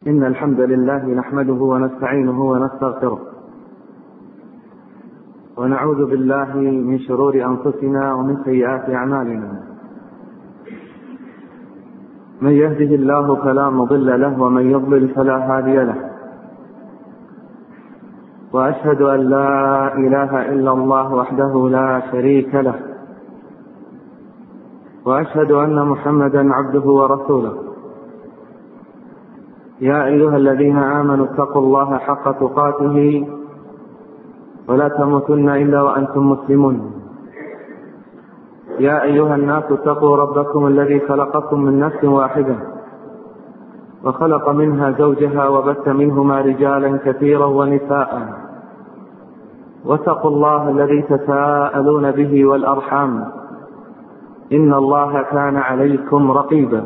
إن الحمد لله نحمده ونستعينه ونستغفره ونعوذ بالله من شرور أنفسنا ومن سيئات أعمالنا. من يهده الله فلا مضل له ومن يضلل فلا هادي له، وأشهد أن لا إله إلا الله وحده لا شريك له، وأشهد أن محمدا عبده ورسوله. يا أيها الذين آمنوا اتقوا الله حق تقاته ولا تموتن إلا وأنتم مسلمون. يا أيها الناس اتقوا ربكم الذي خلقكم من نفس واحدة وخلق منها زوجها وبث منهما رجالا كثيرا ونساء، واتقوا الله الذي تساءلون به والأرحام إن الله كان عليكم رقيبا.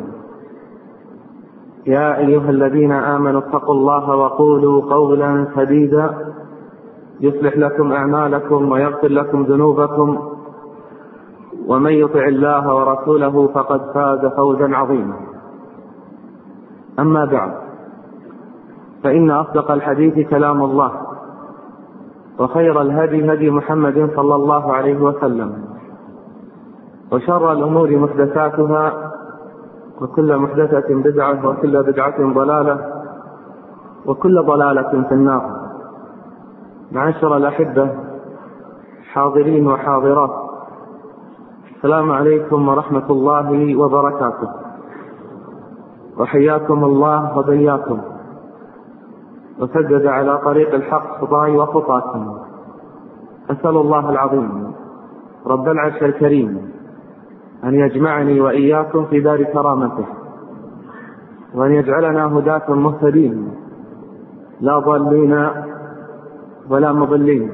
يا أيها الذين آمنوا اتقوا الله وقولوا قولا سديدا يصلح لكم أعمالكم ويغفر لكم ذنوبكم، ومن يطع الله ورسوله فقد فاز فوزا عظيما. أما بعد، فإن أصدق الحديث كلام الله، وخير الهدي هدي محمد صلى الله عليه وسلم، وشر الأمور محدثاتها، وكل محدثة بدعة، وكل بدعة ضلالة، وكل ضلالة في النار. معاشر الأحبة حاضرين وحاضرات، السلام عليكم ورحمة الله وبركاته، وحياكم الله وبياكم، وسدد على طريق الحق خطاي وخطاكم. أسأل الله العظيم رب العرش الكريم أن يجمعني وإياكم في دار كرامته، وأن يجعلنا هداة مهتدين لا ضالين ولا مضلين.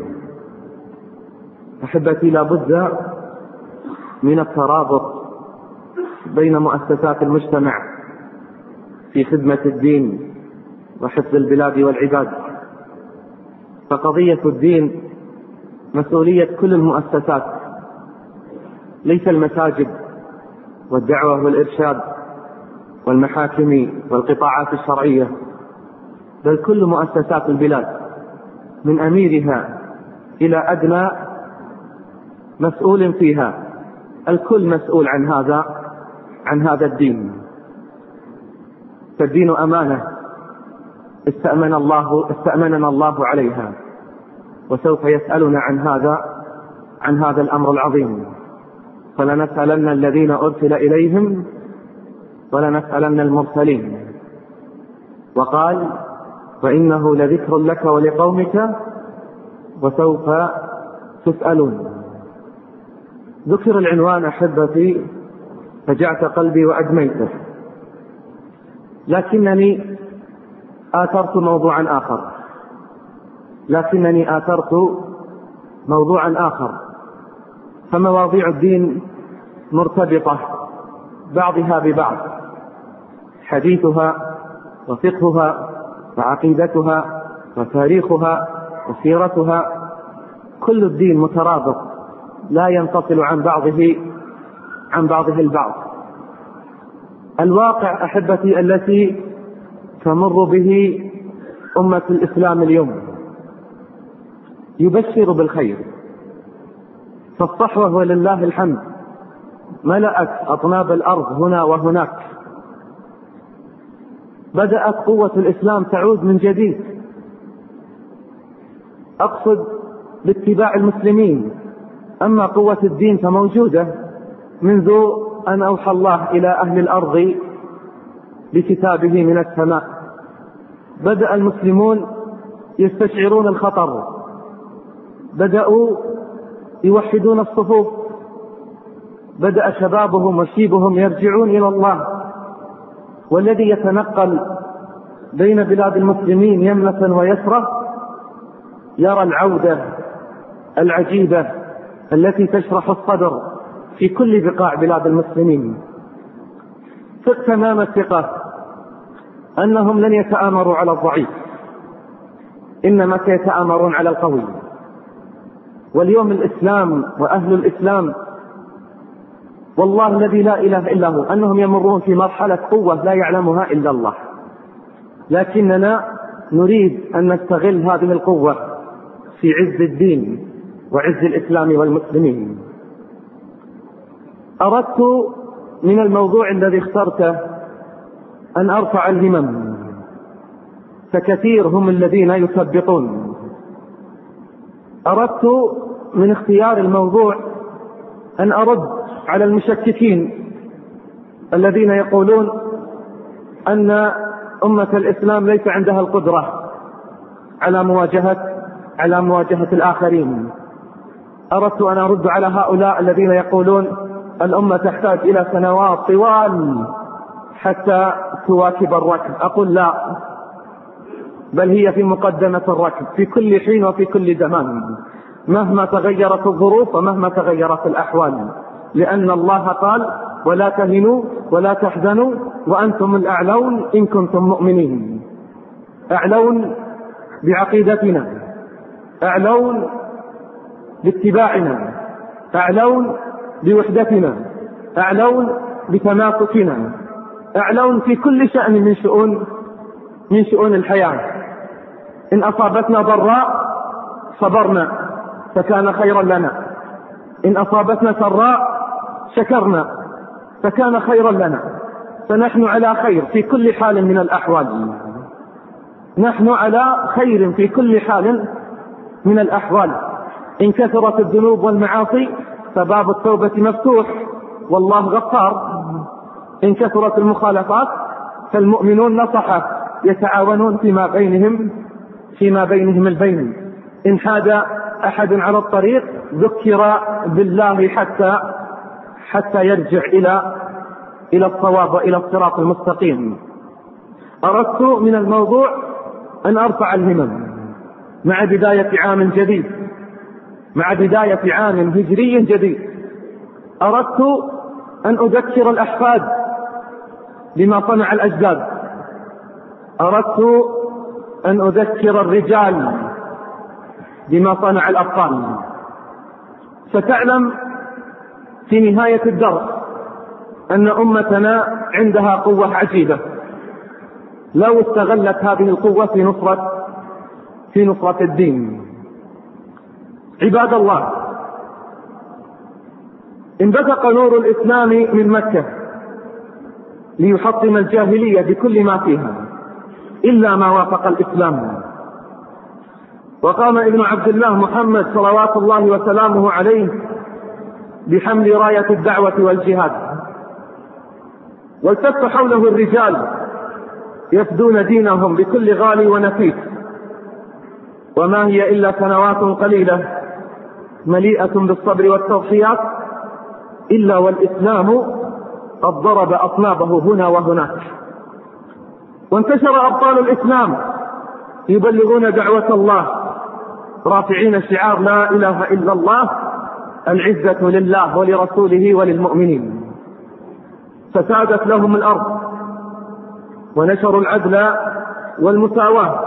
أحبتي، لا بد من الترابط بين مؤسسات المجتمع في خدمة الدين وحفظ البلاد والعباد. فقضية الدين مسؤولية كل المؤسسات، ليس المساجد والدعوة والإرشاد والمحاكم والقطاعات الشرعية، بل كل مؤسسات البلاد من أميرها إلى أدنى مسؤول فيها. الكل مسؤول عن هذا الدين. فالدين أمانة استأمننا الله عليها، وسوف يسألنا عن هذا الأمر العظيم. فلنسألن الذين أرسل إليهم ولنسألن المرسلين. وقال: وإنه لذكر لك ولقومك وسوف تسألون. ذكر العنوان أحبتي فجعت قلبي وأدميته، لكنني آثرت موضوعا آخر. فمواضيع الدين مرتبطة بعضها ببعض، حديثها وفقهها وعقيدتها وتاريخها وسيرتها، كل الدين مترابط لا ينفصل عن بعضه البعض. الواقع أحبتي التي تمر به أمة الإسلام اليوم يبشر بالخير، فالصحوة ولله الحمد ملأت أطناب الأرض هنا وهناك. بدأت قوة الإسلام تعود من جديد، أقصد باتباع المسلمين. أما قوة الدين فموجودة منذ أن أوحى الله إلى أهل الأرض بكتابه من السماء. بدأ المسلمون يستشعرون الخطر، بدأوا يوحدون الصفوف، بدأ شبابهم وشيبهم يرجعون إلى الله. والذي يتنقل بين بلاد المسلمين يمنة ويسرة يرى العودة العجيبة التي تشرح الصدر في كل بقاع بلاد المسلمين. ثق تمام الثقة أنهم لن يتآمروا على الضعيف، إنما سيتآمرون على القوي. واليوم الإسلام وأهل الإسلام والله الذي لا إله إلا هو أنهم يمرون في مرحلة قوة لا يعلمها إلا الله. لكننا نريد أن نستغل هذه القوة في عز الدين وعز الإسلام والمسلمين. أردت من الموضوع الذي اخترته أن أرفع الهمم، فكثير هم الذين يثبطون. أردت من اختيار الموضوع أن أرد على المشككين الذين يقولون أن أمة الإسلام ليس عندها القدرة على مواجهة الآخرين. أردت أن أرد على هؤلاء الذين يقولون الأمة تحتاج إلى سنوات طوال حتى تواكب الركب. أقول لا، بل هي في مقدمة الركب في كل حين وفي كل زمان، مهما تغيرت الظروف ومهما تغيرت الأحوال، لأن الله قال ولا تهنوا ولا تحزنوا وأنتم الأعلون إن كنتم مؤمنين. أعلون بعقيدتنا، أعلون باتباعنا، أعلون بوحدتنا، أعلون بتماسكنا، أعلون في كل شأن من شؤون الحياة. إن أصابتنا ضراء صبرنا فكان خيرا لنا، إن أصابتنا سراء شكرنا فكان خيرا لنا. فنحن على خير في كل حال من الأحوال، نحن على خير في كل حال من الأحوال. إن كثرت الذنوب والمعاصي فباب التوبة مفتوح والله غفار. إن كثرت المخالفات فالمؤمنون نصحة يتعاونون فيما بينهم البين. إن حاد أحد على الطريق ذكر بالله حتى يرجع إلى الصواب وإلى الصراط المستقيم. أردت من الموضوع أن أرفع الهمم مع بداية عام جديد، مع بداية عام هجري جديد. أردت أن أذكر الأحفاد بما صنع الأجداد، أردت أن أذكر الرجال بما صنع الأبطال. ستعلم في نهاية الدرس أن أمتنا عندها قوة عجيبة لو استغلت هذه القوة في نصرة الدين. عباد الله، انبثق نور الإسلام من مكة ليحطم الجاهلية بكل ما فيها إلا ما وافق الإسلام. وقام ابن عبد الله محمد صلوات الله وسلامه عليه بحمل راية الدعوة والجهاد، والتف حوله الرجال يفدون دينهم بكل غالي ونفيس. وما هي إلا سنوات قليلة مليئة بالصبر والتضحيات إلا والإسلام قد ضرب أصنابه هنا وهناك. وانتشر أبطال الإسلام يبلغون دعوة الله رافعين شعار لا إله إلا الله، العزة لله ولرسوله وللمؤمنين. فسادت لهم الأرض ونشروا العدل والمساواة،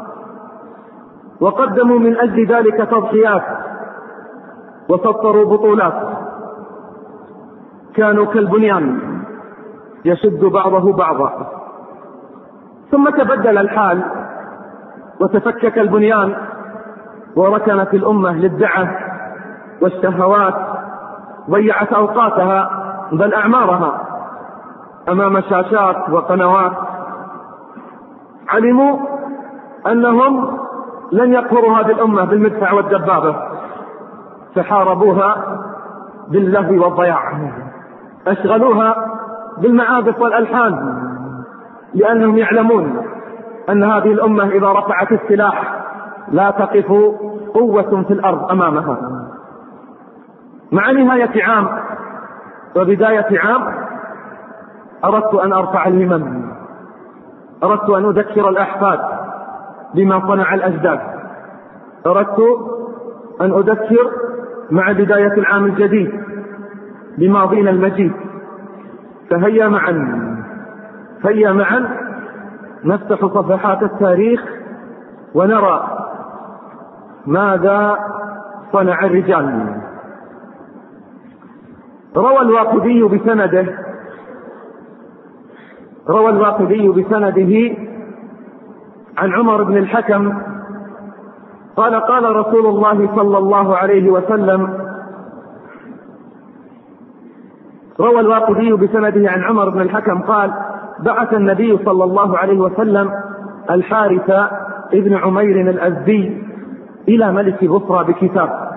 وقدموا من أجل ذلك تضحيات وسطروا بطولات. كانوا كالبنيان يشد بعضه بعضا، ثم تبدل الحال وتفكك البنيان، وركنت الأمة للدعة والشهوات، ضيعت أوقاتها بل أعمارها أمام شاشات وقنوات. علموا أنهم لن يقهروا هذه الأمة بالمدفع والدبابة، فحاربوها باللهو والضياع، أشغلوها بالمعازف والألحان، لأنهم يعلمون أن هذه الأمة إذا رفعت السلاح لا تقف قوة في الأرض أمامها. مع نهاية عام وبداية عام أردت أن أرفع الهمم، أردت أن أذكر الأحفاد بما صنع الأجداد، أردت أن أذكر مع بداية العام الجديد بماضينا المجيد. فهيا معا نفتح صفحات التاريخ ونرى ماذا صنع الرجال. روى الواقدي بسنده عن عمر بن الحكم قال قال رسول الله صلى الله عليه وسلم، روى الواقدي بسنده عن عمر بن الحكم قال: بعث النبي صلى الله عليه وسلم الحارث ابن عمير الأزدي إلى ملك بصرى بكتاب،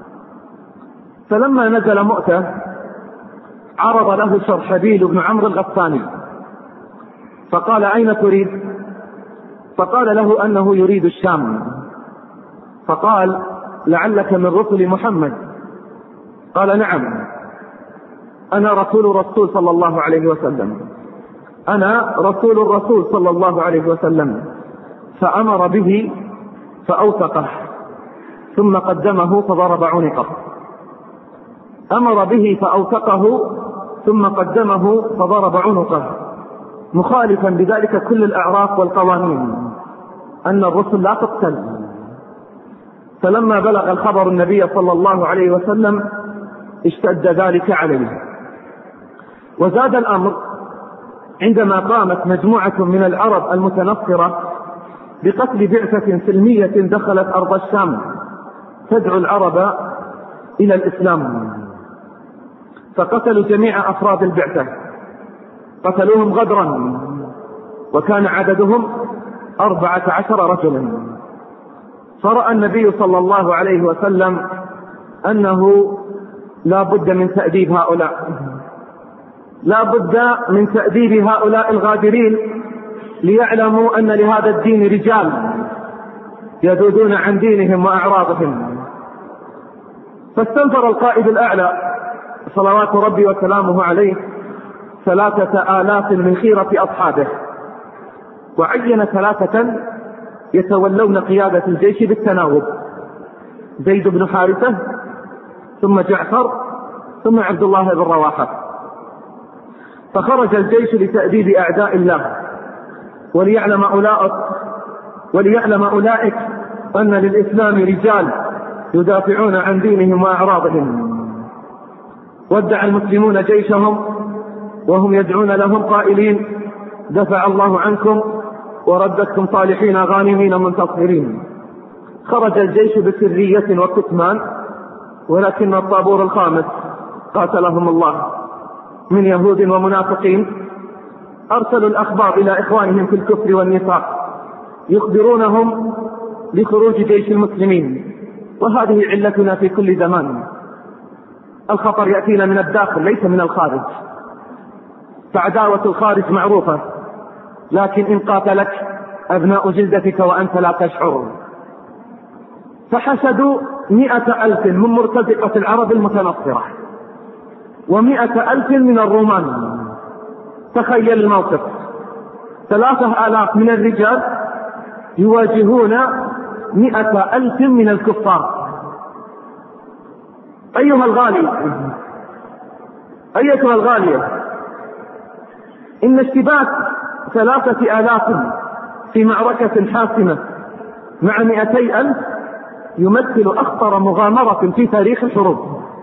فلما نزل مؤتة عرض له شرحبيل بن عمرو الغساني فقال: أين تريد؟ فقال له أنه يريد الشام. فقال: لعلك من رسل محمد؟ قال: نعم، أنا رسول الرسول صلى الله عليه وسلم، أنا رسول الرسول صلى الله عليه وسلم. فأمر به فأوثقه ثم قدمه فضرب عنقه. أمر به فأوثقه ثم قدمه فضرب عنقه، مخالفا بذلك كل الأعراف والقوانين أن الرسل لا تقتل. فلما بلغ الخبر النبي صلى الله عليه وسلم اشتد ذلك عليه. وزاد الأمر عندما قامت مجموعة من العرب المتنصرة بقتل بعثة سلمية دخلت أرض الشام تدعو العرب إلى الإسلام، فقتلوا جميع أفراد البعثة، قتلوهم غدرا، وكان عددهم 14 رجلا. فرأى النبي صلى الله عليه وسلم أنه لا بد من تأديب هؤلاء، لا بد من تأديب هؤلاء الغادرين، ليعلموا أن لهذا الدين رجال يذودون عن دينهم وأعراضهم. فاستنفر القائد الأعلى صلوات ربي وسلامه عليه 3000 من خيرة أصحابه، وعين 3 يتولون قيادة الجيش بالتناوب: زيد بن حارثة، ثم جعفر، ثم عبد الله بن رواحة. فخرج الجيش لتأديب أعداء الله، وليعلم أولئك أن للإسلام رجال يدافعون عن دينهم وأعراضهم. ودع المسلمون جيشهم وهم يدعون لهم قائلين: دفع الله عنكم وردتكم صالحين غانمين منتصرين. خرج الجيش بسرية وكتمان، ولكن الطابور الخامس قاتلهم الله من يهود ومنافقين أرسلوا الأخبار إلى إخوانهم في الكفر والنفاق يخبرونهم بخروج جيش المسلمين. وهذه علتنا في كل زمان، الخطر يأتينا من الداخل ليس من الخارج، فعداوة الخارج معروفة، لكن إن قاتلك أبناء جلدتك وأنت لا تشعر. فحشدوا 100,000 من مرتزقة العرب المتنصرة و100,000 من الرومان. تخيل الموقف، 3,000 من الرجال يواجهون 100,000 من الكفار. أيها الغالية، إن اشتباك 3,000 في معركة حاسمة مع 200,000 يمثل أخطر مغامرة في تاريخ الحروب.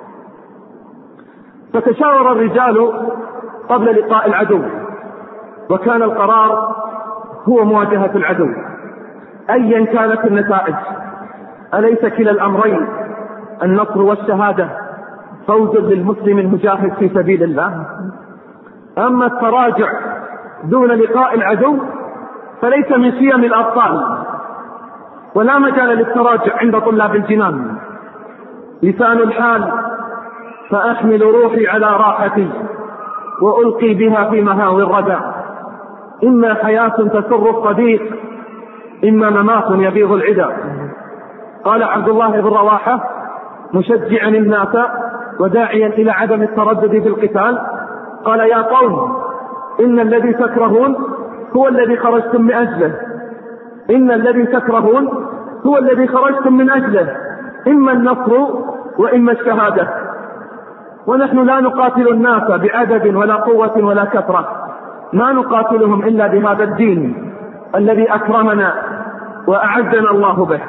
فتشاور الرجال قبل لقاء العدو، وكان القرار هو مواجهة العدو أيا كانت النتائج. أليس كلا الأمرين النصر والشهادة فوز للمسلم المجاهد في سبيل الله؟ أما التراجع دون لقاء العدو فليس من شيم الأبطال، ولا مجال للتراجع عند طلاب الجنان. لسان الحال: فأحمل روحي على راحتي وألقي بها في مهاوي الردى، إما حياة تسر الصديق، إما ممات يبيض العدا. قال عبد الله بن رواحة مشجعا الناس وداعيا إلى عدم التردد في القتال: قال: يا قوم، إن الذي تكرهون هو الذي خرجتم من أجله، إن الذي تكرهون هو الذي خرجتم من أجله، إما النصر وإما الشهادة. ونحن لا نقاتل الناس بعدد ولا قوة ولا كثرة، ما نقاتلهم إلا بهذا الدين الذي أكرمنا وأعزنا الله به.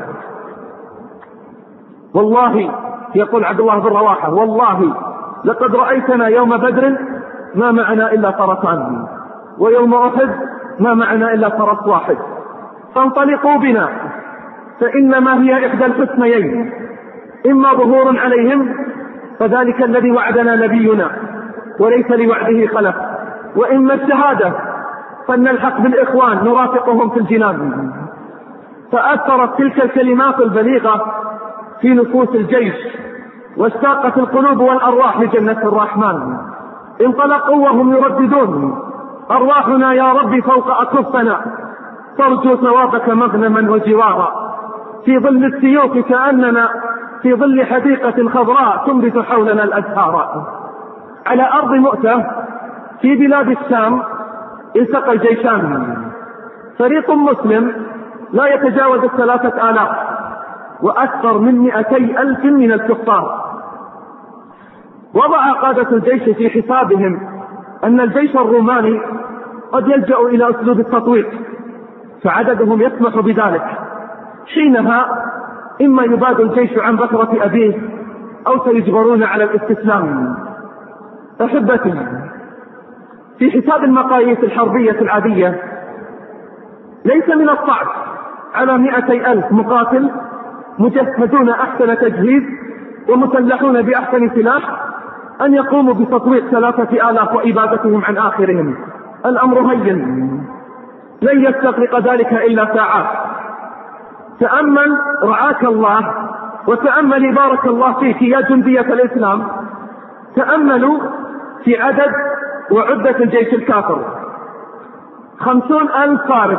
والله، يقول عبد الله بن رواحة، والله لقد رأيتنا يوم بدر ما معنا إلا فرسان، ويوم أحد ما معنا إلا فرس واحد، فانطلقوا بنا فإنما هي إحدى الحسنيين، إما ظهور عليهم فذلك الذي وعدنا نبينا وليس لوعده خلف، وإما الشهادة فلنلحق بالإخوان نرافقهم في الجنان. فأثرت تلك الكلمات البليغة في نفوس الجيش، واشتاقت القلوب والأرواح لجنة الرحمن. انطلقوا وهم يرددون: أرواحنا يا رب فوق أكفنا، ترجو ثوابك مغنما وجوارا، في ظل السيوف كأننا في ظل حديقة خضراء تنبت حولنا الأزهار. على أرض مؤتة في بلاد الشام التقى الجيشان، فريق مسلم لا يتجاوز 3000 وأكثر من 200,000 من الكفار. وضع قادة الجيش في حسابهم أن الجيش الروماني قد يلجأ إلى أسلوب التطويق، فعددهم يسمح بذلك. حينها إما يباد الجيش عن بكرة أبيه أو سيجبرون على الاستسلام. أحبتي، في حساب المقاييس الحربية العادية ليس من الصعب على 200,000 مقاتل مجهزون أحسن تجهيز ومسلحون بأحسن سلاح أن يقوموا بتطويق 3000 وإبادتهم عن آخرهم. الأمر هين، لن يستغرق ذلك إلا ساعات. تأمل رعاك الله، وتأمل بارك الله فيك يا جندية الإسلام، تأملوا في عدد وعدة الجيش الكافر: 50,000 فارس،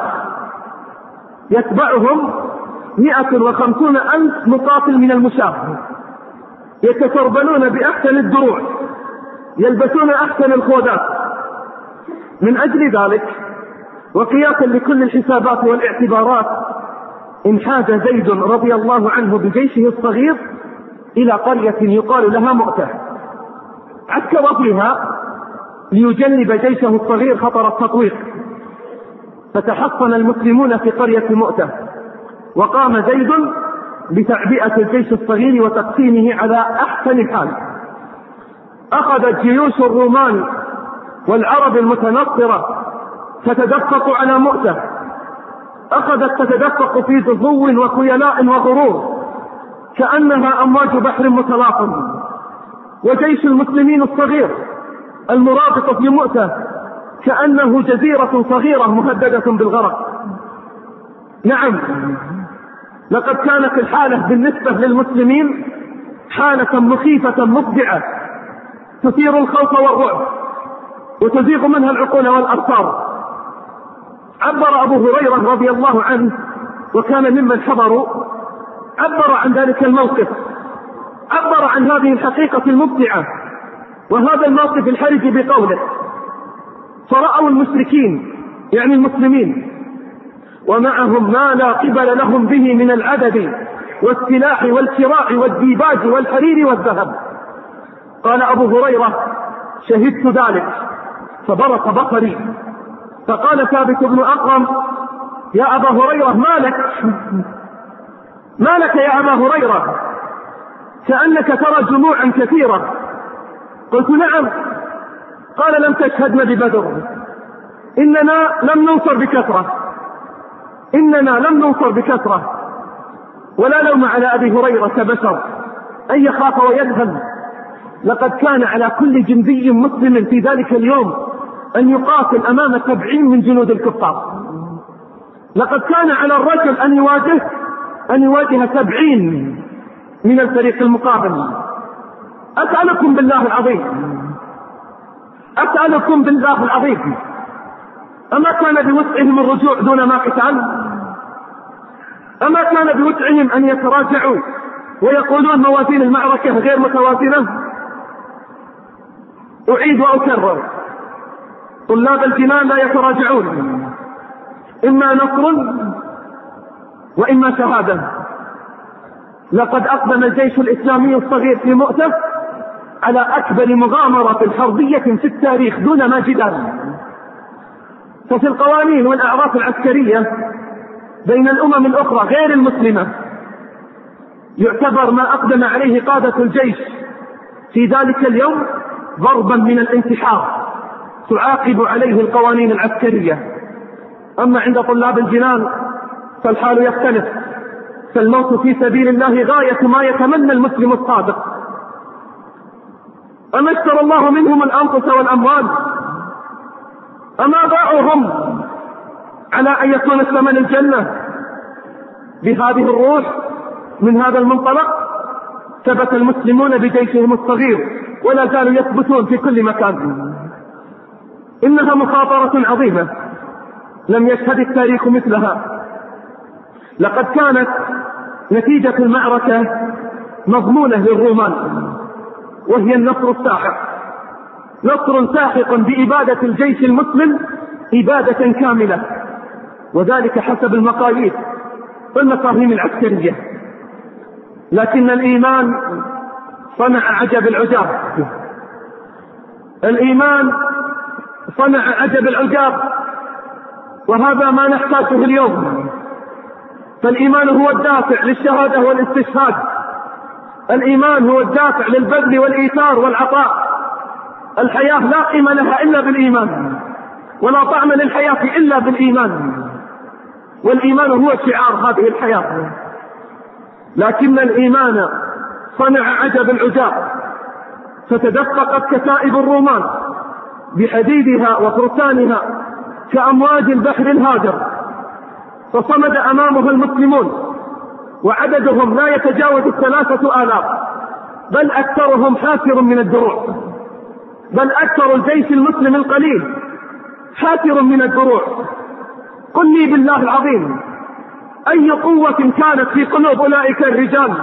يتبعهم 150,000 مقاتل من المشاة، يتسربلون بأحسن الدروع، يلبسون أحسن الخوذات. من أجل ذلك وقياسا لكل الحسابات والاعتبارات انحاز زيد رضي الله عنه بجيشه الصغير إلى قرية يقال لها مؤتة، عسكر فيها ليجنب جيشه الصغير خطر التطويق. فتحصن المسلمون في قرية مؤتة، وقام زيد بتعبئة الجيش الصغير وتقسيمه على أحسن حال. أخذت جيوش الرومان والعرب المتنصرة تتدفق على مؤتة، أخذت تتدفق في ضغو وخيلاء وغرور كأنها أمواج بحر متلاطم. وجيش المسلمين الصغير المرابط في مؤتة كأنه جزيرة صغيرة مهددة بالغرق. نعم، لقد كانت الحالة بالنسبة للمسلمين حالة مخيفة مفزعة تثير الخوف والرعب وتزيغ منها العقول والأبصار. عبر أبو هريرة رضي الله عنه وكان ممن حضروا، عبر عن ذلك الموقف، عبر عن هذه الحقيقة المفزعة وهذا الموقف الحرج بقوله: فرأوا المشركين يعني المسلمين ومعهم ما لا قبل لهم به من العدد والسلاح والكراع والديباج والحرير والذهب. قال أبو هريرة: شهدت ذلك فبرق بصري. فقال ثابت بن أقرم: يا أبا هريرة ما لك يا أبا هريرة؟ كأنك ترى جموعا كثيرة. قلت: نعم. قال: لم تشهدن ببدر، إننا لم ننصر بكثرة، ولا لوم على أبي هريرة كبشر أن يخاف ويذهب. لقد كان على كل جندي مسلم في ذلك اليوم أن يقاتل أمام 70 من جنود الكفار. لقد كان على الرجل أن يواجه 70 من الفريق المقابل. أسألكم بالله العظيم، أما كان بوسعهم الرجوع دون ما قتال؟ أما كان بوسعهم أن يتراجعوا ويقولون موازين المعركة غير متوازنة؟ أعيد وأكرر: طلاب الجنان لا يتراجعون، إما نصر وإما شهادة. لقد أقدم الجيش الإسلامي الصغير في مؤتة على أكبر مغامرة حربية في التاريخ دون ما جدال. ففي القوانين والأعراف العسكرية بين الأمم الأخرى غير المسلمة يعتبر ما أقدم عليه قادة الجيش في ذلك اليوم ضربا من الانتحار تعاقب عليه القوانين العسكرية. أما عند طلاب الجنان فالحال يختلف، فالموت في سبيل الله غاية ما يتمنى المسلم الصادق. أما اشترى الله منهم الأنفس والأموال؟ أما باعوهم على أن يكون الثمن الجنة بهذه الروح؟ من هذا المنطلق ثبت المسلمون بجيشهم الصغير ولا زالوا يثبتون في كل مكان. إنها مخاطرة عظيمة لم يشهد التاريخ مثلها. لقد كانت نتيجة المعركة مضمونة للرومان، وهي النصر الساحق، نصر ساحق بإبادة الجيش المسلم إبادة كاملة، وذلك حسب المقاييس والمفاهيم العسكرية. لكن الإيمان صنع عجب العجاب، الإيمان صنع عجب العجاب، وهذا ما نحتاجه اليوم. فالإيمان هو الدافع للشهادة والاستشهاد، الإيمان هو الدافع للبذل والإيثار والعطاء. الحياة لا قيمة لها إلا بالإيمان، ولا طعم للحياة إلا بالإيمان، والإيمان هو شعار هذه الحياة. لكن الإيمان صنع عجب العجاب، فتدفقت كتائب الرومان بحديدها وفرسانها كأمواج البحر الهاجر، فصمد أمامها المسلمون، وعددهم لا يتجاوز 3000، بل أكثرهم حافر من الدروع، بل أكثر الجيش المسلم القليل حافر من الدروع. قل لي بالله العظيم أي قوة كانت في قلوب أولئك الرجال؟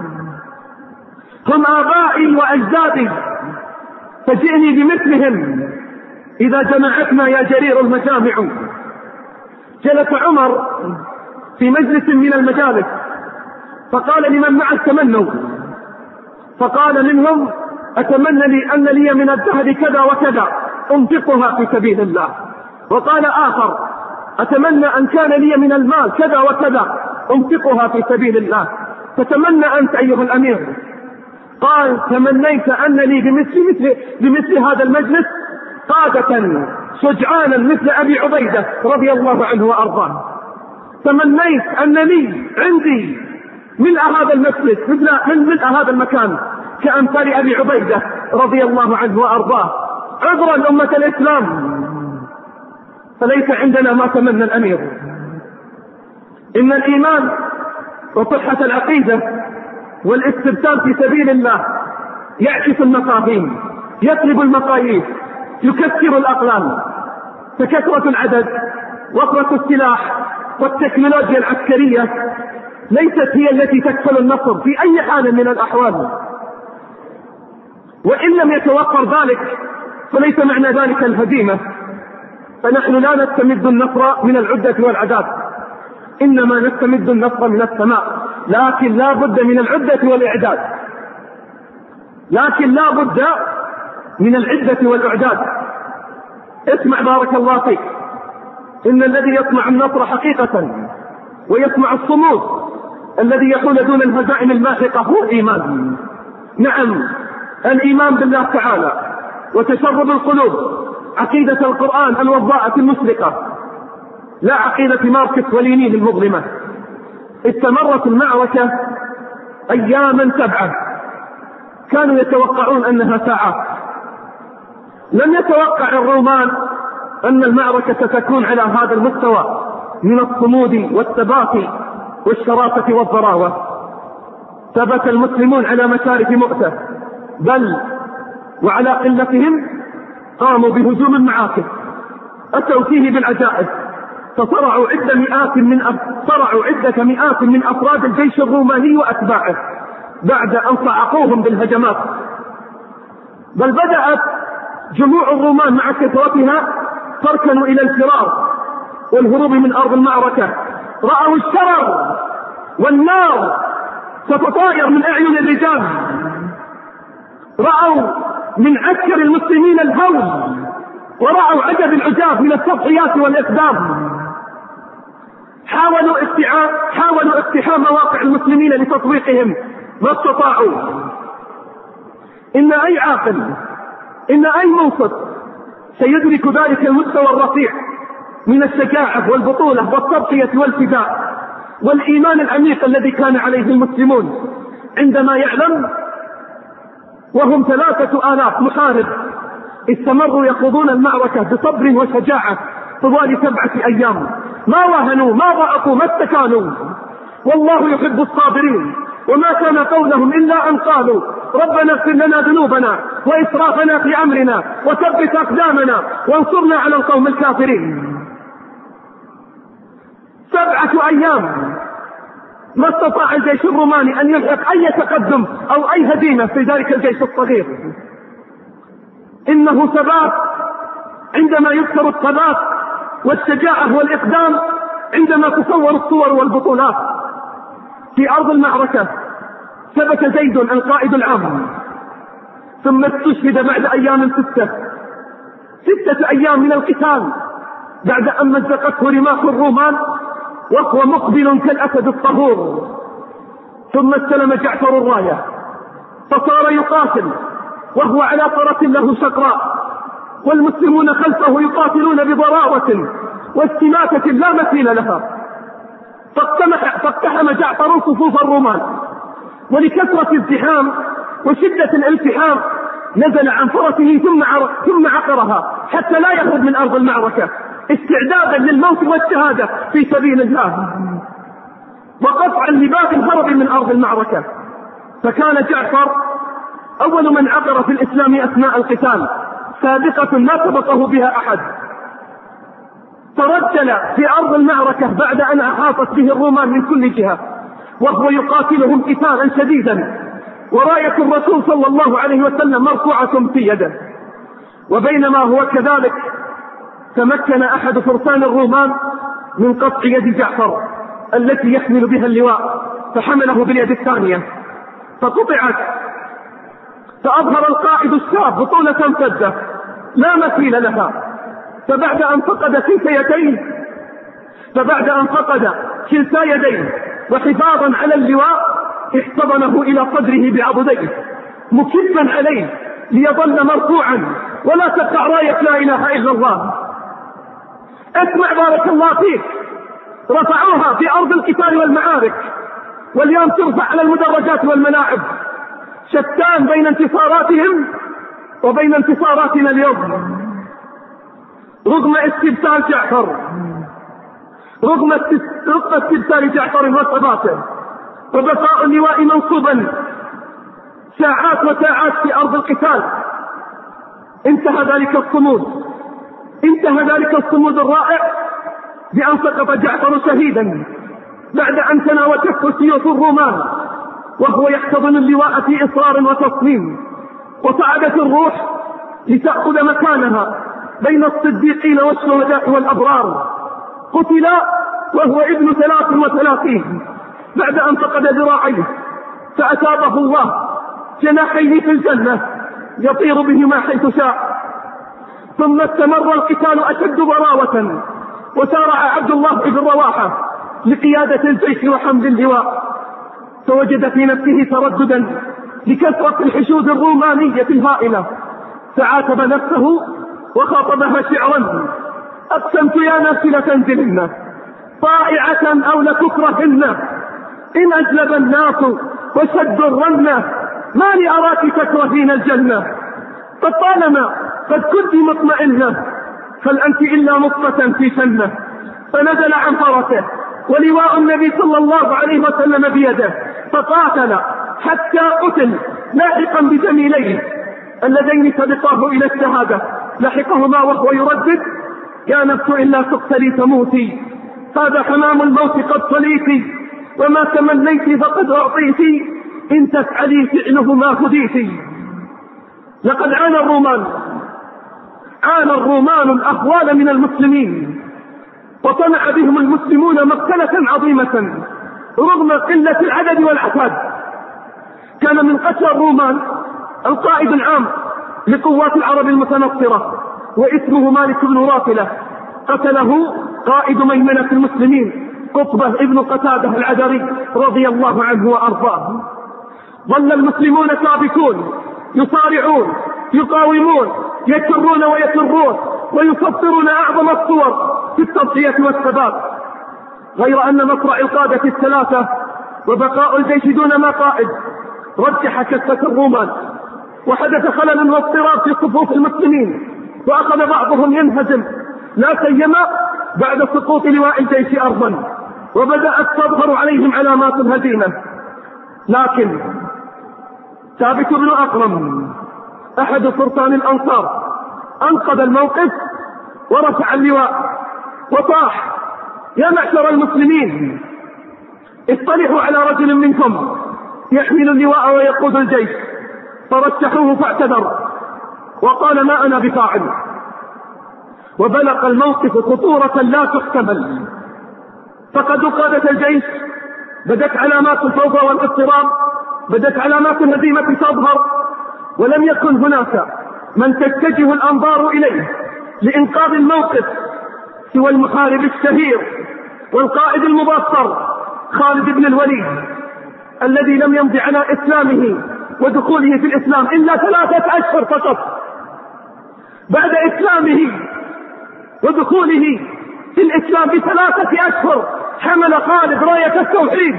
هم آبائي وأجدادي، فجئني بمثلهم إذا جمعتنا يا جرير المجامع. جلس عمر في مجلس من المجالس فقال لمن معه تمنوا، فقال منهم أتمنى لي أن لي من الذهب كذا وكذا أنفقها في سبيل الله. وقال آخر أتمنى أن كان لي من المال كذا وكذا أنفقها في سبيل الله. فتمنى أنت أيها الأمير. قال تمنيت أن لي بمثل هذا المجلس قادة شجعانا مثل أبي عبيدة رضي الله عنه وأرضاه. تمنيت أن لي عندي ملء هذا المجلس ملء هذا المكان كأمثال أبي عبيدة رضي الله عنه وأرضاه. عذرا أمة الإسلام، فليس عندنا ما تمنى الأمير. إن الإيمان وصحة العقيدة والاستبدال في سبيل الله يعكس المفاهيم، يقلب المقاييس، يكسر الأقلام. فكثرة العدد وقوة السلاح والتكنولوجيا العسكرية ليست هي التي تكفل النصر في أي حال من الأحوال، وإن لم يتوفر ذلك فليس معنى ذلك الهزيمة. فنحن لا نستمد النصر من العدة والعداد، إنما نستمد النصر من السماء. لكن لا بد من العدة والإعداد، لكن لا بد من العدة والإعداد. اسمع بارك الله فيك، إن الذي يصنع النصر حقيقة ويصنع الصمود الذي يحول دون الهزائم الماحقة هو الإيمان. نعم، الإيمان بالله تعالى وتشرب القلوب، عقيدة القرآن الوضاءة المشرقة، لا عقيدة ماركس ولينين المظلمة. استمرت المعركة أياما 7، كانوا يتوقعون أنها ساعات. لم يتوقع الرومان أن المعركة ستكون على هذا المستوى من الصمود والثبات والشراسة والضراوة. ثبت المسلمون على مشارف مؤتة، بل وعلى قلتهم قاموا بهجوم المعاكس، أتوا فيه بالعجائز، فصرعوا عدة مئات من أفراد الجيش الروماني وأتباعه بعد أن صعقوهم بالهجمات. بل بدأت جموع الرومان مع كثرتها تركنوا إلى الفرار والهروب من أرض المعركة. رأوا الشرر والنار تتطاير من أعين الرجال، رأوا من عسكر المسلمين الهول، ورأوا عجب العجاب من التضحيات والإقدام. حاولوا اقتحام مواقع المسلمين لتطويقهم ما استطاعوا. إن أي عاقل، إن أي منصف سيدرك ذلك المستوى الرفيع من الشجاعة والبطولة والتضحية والفداء والإيمان العميق الذي كان عليه المسلمون عندما يعلم وهم 3000 محارب استمروا يخوضون المعركة بصبر وشجاعة طوال 7 أيام، ما وهنوا ما ضعفوا ما استكانوا، والله يحب الصابرين. وما كان قولهم إلا أن قالوا ربنا اغفر لنا ذنوبنا وإسرافنا في أمرنا وثبت أقدامنا وانصرنا على القوم الكافرين. 7 أيام ما استطاع الجيش الروماني أن يلحق أي تقدم أو أي هزيمة في ذلك الجيش الصغير. إنه ثبات عندما يذكر الثبات والشجاعة والإقدام عندما تصور الصور والبطولات. في أرض المعركة ثبت زيد القائد العام، ثم استشهد بعد أيام 6 أيام من القتال بعد أن مزقته رماح الرومان وهو مقبل كالأسد الطهور. ثم استلم جعفر الراية فصار يقاتل وهو على فرس له شقراء، والمسلمون خلفه يقاتلون بضراوة واستماتة لا مثيل لها. فاقتحم جعفر صفوف الرومان، ولكثرة الازدحام وشدة الالتحام نزل عن فرسه ثم عقرها حتى لا يهرب من أرض المعركة استعدادا للموت والشهادة في سبيل الله، وقطعا لباب الهرب من أرض المعركة. فكان جعفر أول من عقر في الإسلام أثناء القتال، سابقة ما سبقه بها أحد. ترجل في أرض المعركة بعد أن أحاطت به الرومان من كل جهة وهو يقاتلهم قتالا شديدا، وراية الرسول صلى الله عليه وسلم مرفوعة في يده. وبينما هو كذلك تمكن أحد فرسان الرومان من قطع يد جعفر التي يحمل بها اللواء، فحمله باليد الثانية فقطعت، فأظهر القائد الشاب بطولة فزة لا مثيل لها. فبعد أن فقد كلتا يديه وحفاظا على اللواء احتضنه إلى صدره بعضديه مكبا عليه ليظل مرفوعا ولا تقع راية لا إله إلا الله. اسمع بارك الله فيك، رفعوها في أرض القتال والمعارك، واليوم ترفع على المدرجات والملاعب. شتان بين انتصاراتهم وبين انتصاراتنا اليوم. رغم استبسال جعفر، رغم استبسال جعفر وثباته وبقاء اللواء منصوبا ساعات وساعات في أرض القتال، انتهى ذلك الصمود الرائع بأن سقط جعفر شهيدا بعد أن تناوته سيوف الرومان وهو يحتضن اللواء في إصرار وتصميم. وصعدت الروح لتأخذ مكانها بين الصديقين والشهداء والأبرار. قتل وهو ابن 33 بعد أن فقد ذراعيه، فأتابه الله جناحيه في الجنة يطير بهما حيث شاء. ثم استمر القتال أشد ضراوة، وسارع عبد الله بن رواحة لقيادة الجيش وحمل اللواء، فوجد في نفسه ترددا لكثرة الحشود الرومانية الهائلة، فعاتب نفسه وخاطبها شعرا: أقسمت يا نفس لتنزلن طائعة أو لتكرهن، إن أجلب الناس وشدوا الرنة، ما لي أراك تكرهين الجنة، فطالما قد كنت مطمئنة فل أنت إلا نطفة في شنة. فنزل عن فرسه ولواء النبي صلى الله عليه وسلم بيده، فقاتل حتى قتل لاحقا بجميليه اللذين سبقاه إلى الشهادة. لحقهما وهو يردد: يا نفس إلا تقتلي تموتي، هذا حمام الموت قد صليتي، وما تمنيت فقد أعطيتي، إن تفعلي فعله ما هديتي. لقد عانى الرومان الأهوال من المسلمين، وصنع بهم المسلمون مقتلة عظيمة رغم قلة العدد والعتاد. كان من قتل الرومان القائد العام لقوات العرب المتنصرة واسمه مالك بن رافلة، قتله قائد ميمنة المسلمين قطبة ابن قتادة العذري رضي الله عنه وأرضاه. ظل المسلمون ثابتون يصارعون يقاومون يكرون ويكرون ويفطرون أعظم الصور في التضحية والثبات. غير أن مصرع القادة الثلاثة وبقاء الجيش دون ما قائد رجح كفة الرومان، وحدث خلل واضطراب في صفوف المسلمين، وأخذ بعضهم ينهزم، لا سيما بعد سقوط لواء الجيش أرضا، وبدأت تظهر عليهم علامات الهزيمة. لكن ثابت بن أقرم أحد فرسان الأنصار أنقذ الموقف ورفع اللواء وصاح: يا معشر المسلمين، اطلعوا على رجل منكم يحمل اللواء ويقود الجيش. فرشحوه فاعتذر وقال: ما أنا بفاعل. وبلغ الموقف خطورة لا تحتمل، فقد قادة الجيش بدت علامات الفوضى والاضطراب، بدت علامات الهزيمة تظهر، ولم يكن هناك من تتجه الأنظار إليه لإنقاذ الموقف سوى المحارب الشهير والقائد المبصر خالد بن الوليد، الذي لم يمض على إسلامه ودخوله في الإسلام إلا 3 أشهر فقط. بعد إسلامه ودخوله في الإسلام ب3 أشهر حمل خالد راية التوحيد،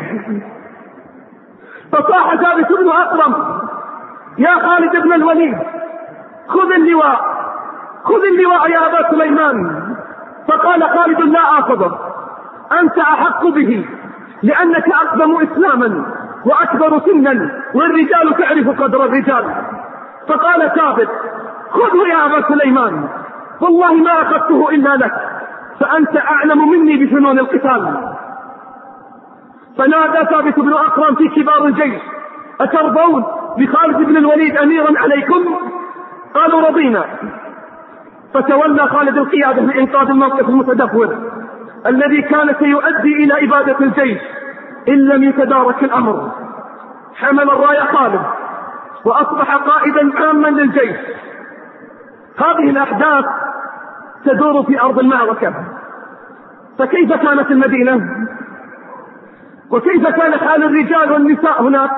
فصاح ثابت بن أقرم: يا خالد بن الوليد، خذ اللواء، خذ اللواء يا أبا سليمان. فقال خالد: لا آخذه، أنت أحق به، لأنك أقدم إسلاما وأكبر سنا، والرجال تعرف قدر الرجال. فقال ثابت: خذه يا أبا سليمان، والله ما أخذته إلا لك، فأنت أعلم مني بفنون القتال. فنادى ثابت بن أقرم في كبار الجيش: أترضون بخالد بن الوليد أميرا عليكم؟ قالوا: رضينا. فتولى خالد القيادة لإنقاذ الموقف المتدهور الذي كان سيؤدي إلى إبادة الجيش إن لم يتدارك الأمر. حمل الراية خالد وأصبح قائدا عاما للجيش. هذه الأحداث تدور في أرض المعركة، فكيف كانت المدينة؟ وكيف كان حال الرجال والنساء هناك؟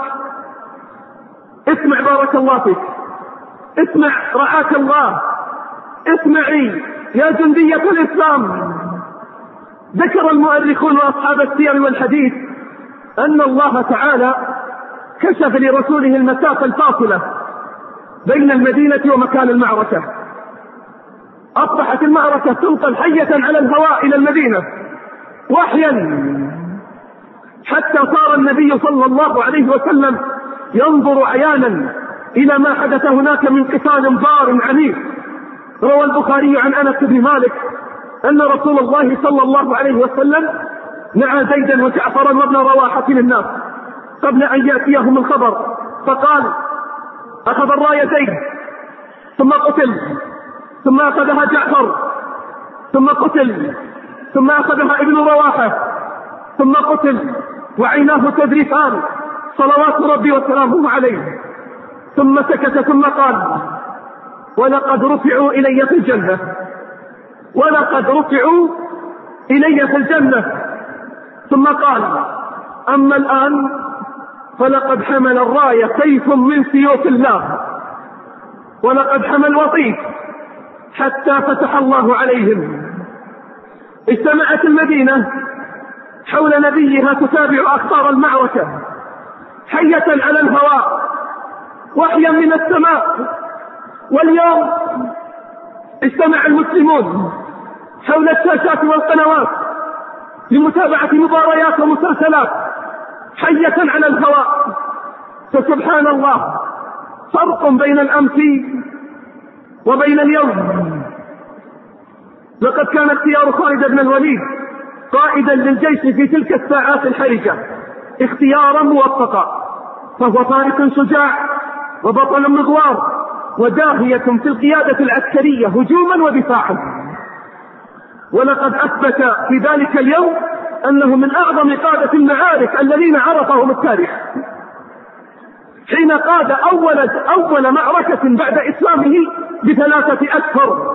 اسمع بارك الله فيك، اسمع رعاك الله، اسمعي يا جندية الإسلام. ذكر المؤرخون وأصحاب السير والحديث أن الله تعالى كشف لرسوله المسافة الفاصلة بين المدينة ومكان المعركة. أصبحت المعركة تنقل حية على الهواء إلى المدينة وحيا، حتى صار النبي صلى الله عليه وسلم ينظر عيانا إلى ما حدث هناك من قتال بار عنيف. روى البخاري عن أنس بن مالك أن رسول الله صلى الله عليه وسلم نعى زيدا وجعفرا وابن رواحة للناس قبل أن يأتيهم الخبر، فقال: أخذ الراية زيد ثم قتل، ثم أخذها جعفر ثم قتل، ثم أخذها ابن رواحة ثم قتل، وعيناه تذرفان صلوات ربي وسلامه عليه. ثم سكت ثم قال: ولقد رفعوا إلي في الجنة، ولقد رفعوا إلي في الجنة. ثم قال: أما الآن فلقد حمل الراية سيف من سيوف الله، ولقد حمل وطيس حتى فتح الله عليهم. اجتمعت المدينة حول نبيها تتابع أخبار المعركة حية على الهواء وحيا من السماء. واليوم اجتمع المسلمون حول الشاشات والقنوات لمتابعة مباريات ومسلسلات حية على الهواء. فسبحان الله، فرق بين الأمس وبين اليوم. لقد كان اختيار خالد بن الوليد قائدا للجيش في تلك الساعات الحرجة اختيارا موفقا، فهو فارس شجاع وبطل مغوار وداهية في القيادة العسكرية هجوما ودفاعا. ولقد أثبت في ذلك اليوم أنه من أعظم قادة المعارك الذين عرفهم التاريخ، حين قاد أول معركة بعد إسلامه ب3 أشهر.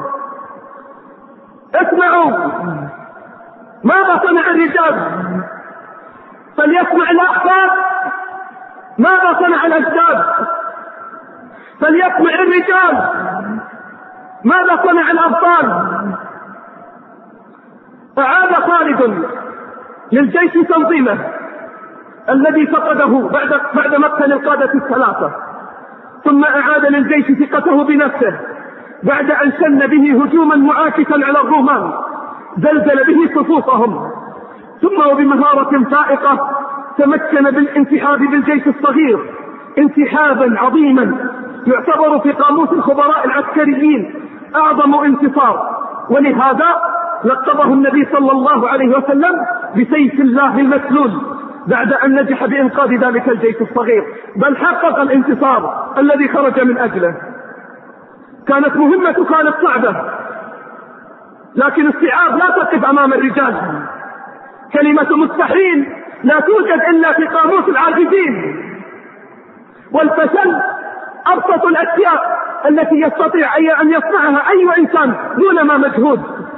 اسمعوا ماذا صنع الرجال، فليسمع الأحفاد ماذا صنع الأجداد، فليسمع الرجال ماذا صنع الأبطال. أعاد خالد للجيش تنظيمه الذي فقده بعد مقتل القادة الثلاثة، ثم أعاد للجيش ثقته بنفسه بعد أن شن به هجوما معاكسا على الرومان زلزل به صفوفهم، ثم وبمهارة فائقة تمكن بالانسحاب بالجيش الصغير انسحابا عظيما يعتبر في قاموس الخبراء العسكريين أعظم انتصار، ولهذا لقبه النبي صلى الله عليه وسلم بسيف الله المسلول بعد أن نجح بإنقاذ ذلك الجيش الصغير، بل حقق الانتصار الذي خرج من أجله. كانت مهمة خالد صعبة، لكن الصعاب لا تقف أمام الرجال. كلمة مستحيل لا توجد إلا في قاموس العاجزين، والفشل أبسط الأشياء التي يستطيع أن يصنعها أي إنسان دون ما مجهود.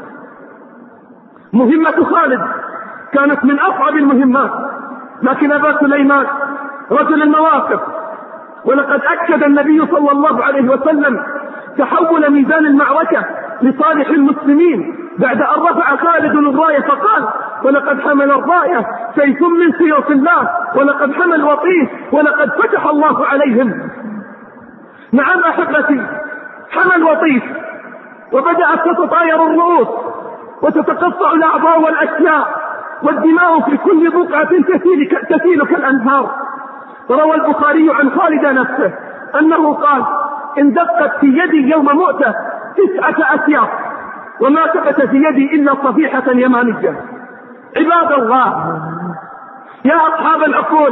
مهمة خالد كانت من أصعب المهمات، لكن أبا سليمان رجل المواقف، ولقد أكد النبي صلى الله عليه وسلم تحول ميزان المعركة لصالح المسلمين بعد أن رفع خالد الراية فقال: ولقد حمل الراية سيف من سيوف الله، ولقد حمل وطيس، ولقد فتح الله عليهم. نعم أحبتي، حمل وطيس، وبدأت تتطاير الرؤوس وتتقطع الأعضاء والأشلاء، والدماء في كل بقعة تسيل كالأنهار. روى البخاري عن خالد نفسه أنه قال: إن دقت في يدي يوم مؤتة 9 أسياف وما ثبت في يدي إلا صفيحة يمانية. عباد الله، يا أصحاب العقول،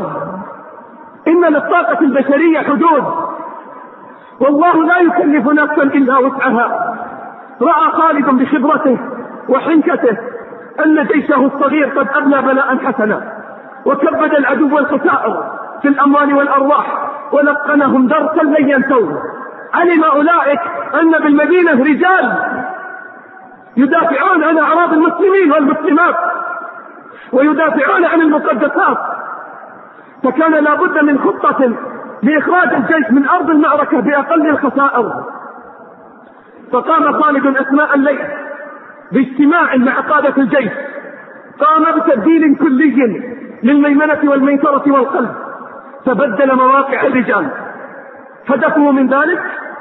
إن للطاقة البشرية حدود، والله لا يكلف نفسا إلا وسعها. رأى خالد بخبرته وحنكته أن جيشه الصغير قد أبلى بلاء حسنا، وكبد العدو الخسائر في الأموال والأرواح، ولقنهم درسا لن ينسوه. علم أولئك أن بالمدينة رجال يدافعون عن أعراض المسلمين والمسلمات ويدافعون عن المقدسات، فكان لا بد من خطة لإخراج الجيش من أرض المعركة بأقل الخسائر. فقام خالد أثناء الليل باجتماع مع قادة الجيش، قام بتبديل كلي للميمنة والميسرة والقلب، فبدل مواقع الرجال. هدفه من ذلك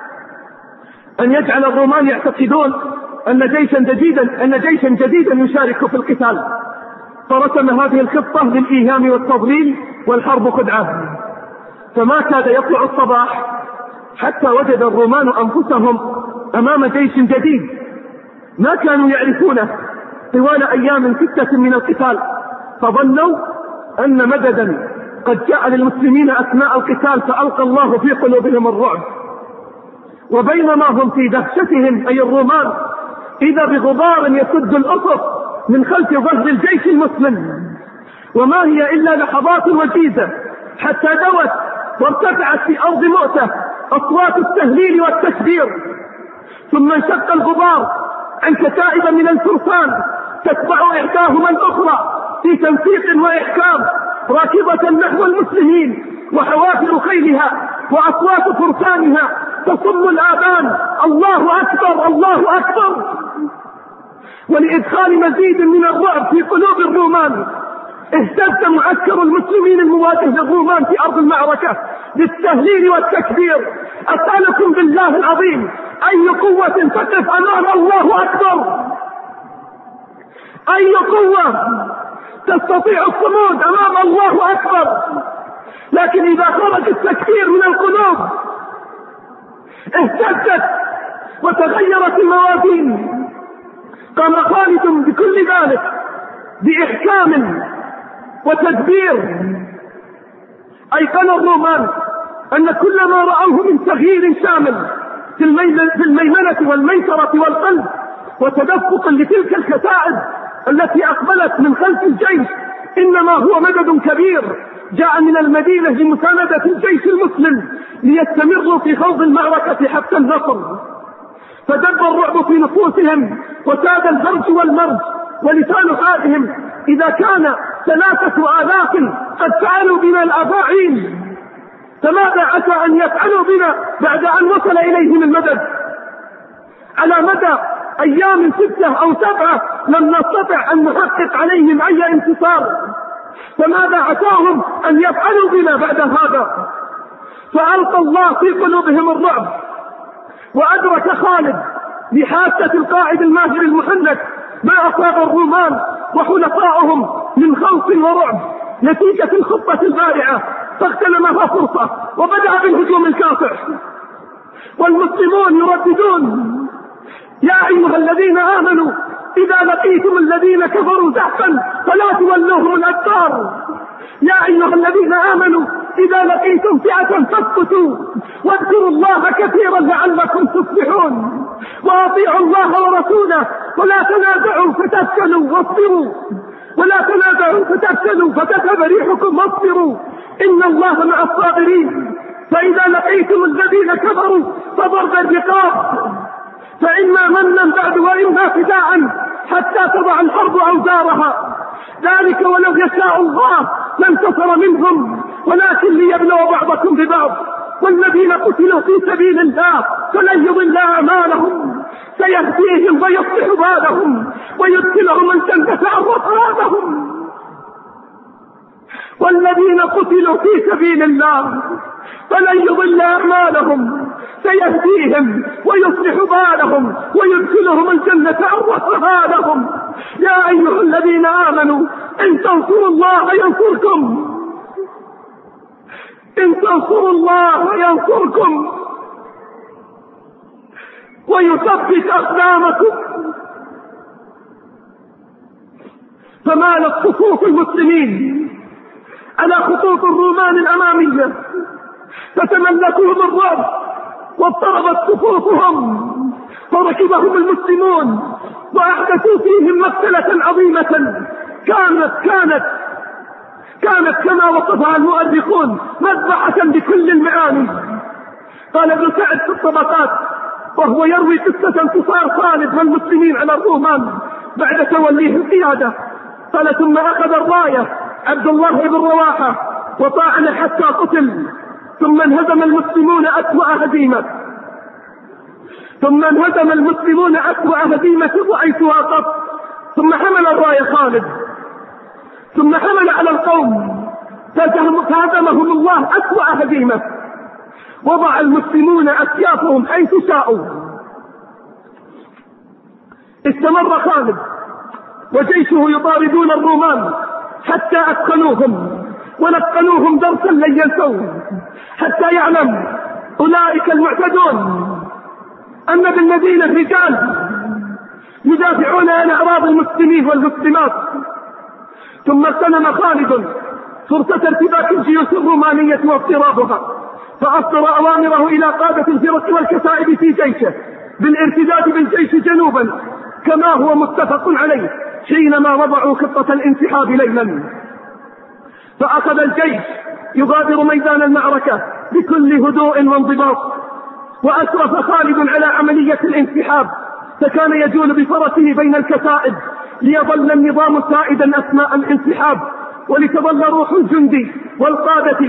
أن يجعل الرومان يعتقدون أن جيشا جديدا يشارك في القتال، فرسم هذه الخطة للإيهام والتضليل، والحرب خدعة. فما كاد يطلع الصباح حتى وجد الرومان أنفسهم أمام جيش جديد ما كانوا يعرفونه طوال أيام 6 من القتال، فظنوا أن مددا قد جاء للمسلمين أثناء القتال، فألقى الله في قلوبهم الرعب. وبينما هم في دهشتهم أي الرومان، إذا بغبار يسد الأفق من خلف ظهر الجيش المسلم، وما هي إلا لحظات وجيزة حتى دوت وارتفعت في أرض مؤتة أصوات التهليل والتكبير، ثم انشق الغبار عن كتائب من الفرسان تتبع إحداهما الأخرى في تنسيق وإحكام راكضة نحو المسلمين، وحوافر خيلها وأصوات فرسانها تصم الآذان: الله أكبر الله أكبر. ولإدخال مزيد من الرعب في قلوب الرومان اهتز معسكر المسلمين المواجه للرومان في أرض المعركة بالتهليل والتكبير. أسألكم بالله العظيم، أي قوة تقف أمام الله أكبر؟ أي قوة تستطيع الصمود أمام الله أكبر؟ لكن إذا خرج التكبير من القلوب اهتزت وتغيرت الموازين. قام خالد بكل ذلك بإحكام وتدبير. أيقن الرومان أن كل ما رأوه من تغيير شامل في الميمنة والميسرة والقلب وتدفق لتلك الكتائب التي أقبلت من خلف الجيش إنما هو مدد كبير جاء من المدينة لمساندة الجيش المسلم ليستمروا في خوض المعركة حتى النصر. فدب الرعب في نفوسهم وساد الهرج والمرج، ولسان حالهم إذا كان 3000 قد فعلوا بنا الأفاعيل، فماذا عسى أن يفعلوا بنا بعد أن وصل إليهم المدد؟ على مدى أيام 6 أو 7 لم نستطع أن نحقق عليهم أي انتصار، فماذا عساهم أن يفعلوا بنا بعد هذا؟ فألقى الله في قلوبهم الرعب، وأدرك خالد بحاسة القائد الماهر المحنك ما أصاب الرومان وحلفائهم من خوف ورعب نتيجة الخطة البارعة، فاغتنمها فرصة وبدأ بالهجوم الكافح. والمسلمون يرددون: يا أيها الذين آمنوا إذا لقيتم الذين كفروا زحفا فلا تولوهم الأدبار. يا أيها الذين آمنوا إذا لقيتم فئة فاثبتوا واذكروا الله كثيرا لعلكم تفلحون، وأطيعوا الله ورسوله ولا تنازعوا فتفشلوا واصبروا، ولا تنازعوا فتفشلوا فتذهب ريحكم واصبروا إن الله مع الصابرين. فإذا لقيتم الذين كفروا فضرب الرقاب، فإما منا بعد وإما فداء حتى تضع الحرب أوزارها، ذلك ولو يشاء الله لانتصر منهم ولكن ليبلو بعضكم ببعض. والذين قتلوا في سبيل الله فلن يضل أعمالهم، سيهديهم ويصلح بالهم ويدخلهم الجنة عرفها لهم. والذين قتلوا في سبيل الله فلن يضل أعمالهم، سيهديهم ويصلح بالهم ويدخلهم الجنة عرفها لهم. يا أيها الذين آمنوا إن تنصروا الله ينصركم، إن تنصروا الله ينصركم ويثبت أقدامكم. فمالت صفوف المسلمين على خطوط الرومان الأمامية فتملكهم الرعب واضطربت صفوفهم، فركبهم المسلمون وأحدثوا فيهم مقتلة عظيمة كانت كما وصفها المؤرخون مذبحة بكل المعاني. قال ابن سعد في الطبقات وهو يروي قصة انتصار خالد والمسلمين على الرومان بعد توليه القيادة، قال: ثم أخذ الراية عبد الله بن رواحة وطاعن حتى قتل، ثم انهزم المسلمون أسوأ هزيمة رأيتها قط، ثم حمل الراية خالد، ثم حمل على القوم فهزمهم الله أسوأ هزيمة، وضع المسلمون أسيافهم حيث شاءوا. استمر خالد وجيشه يطاردون الرومان حتى أثخنوهم ونقلوهم درسا لن ينسوه، حتى يعلم أولئك المعتدون أن بالمدينة رجال يدافعون عن أعراض المسلمين والمسلمات. ثم اغتنم خالد فرصة ارتباك الجيوش الرومانية واضطرابها، فأصدر أوامره إلى قادة الفرق والكتائب في جيشه بالارتداد بالجيش جنوبا كما هو متفق عليه حينما وضعوا خطة الانسحاب ليلا. فأخذ الجيش يغادر ميدان المعركة بكل هدوء وانضباط، وأشرف خالد على عملية الانسحاب، فكان يجول بفرسه بين الكتائب ليظل النظام سائدا أثناء الانسحاب، ولتظل روح الجندي والقادة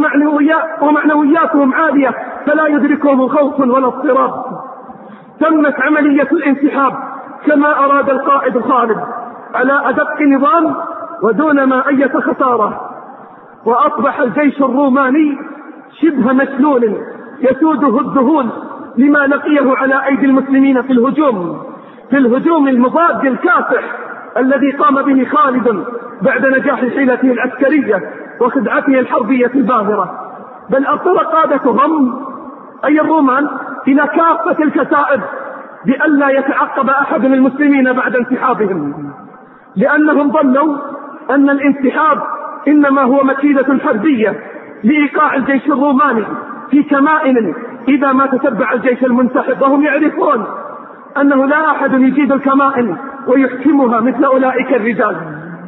ومعنوياتهم عالية فلا يدركهم خوف ولا اضطراب. تمت عملية الانسحاب كما أراد القائد خالد على أدق نظام ودون ما أي خسارة، وأصبح الجيش الروماني شبه مشلول يسوده الذهول لما لقيه على أيدي المسلمين في الهجوم المضاد الكافح الذي قام به خالد بعد نجاح حيلته العسكرية وخدعته الحربية الباهرة. بل أضطر قادتهم أي الرومان إلى كافة الكتائب بألا يتعقب أحد من المسلمين بعد انسحابهم، لأنهم ظنوا أن الانسحاب إنما هو مكيدة حربية لإيقاع الجيش الروماني في كمائن إذا ما تتبع الجيش المنسحب، وهم يعرفون أنه لا أحد يجيد الكمائن ويحكمها مثل أولئك الرجال،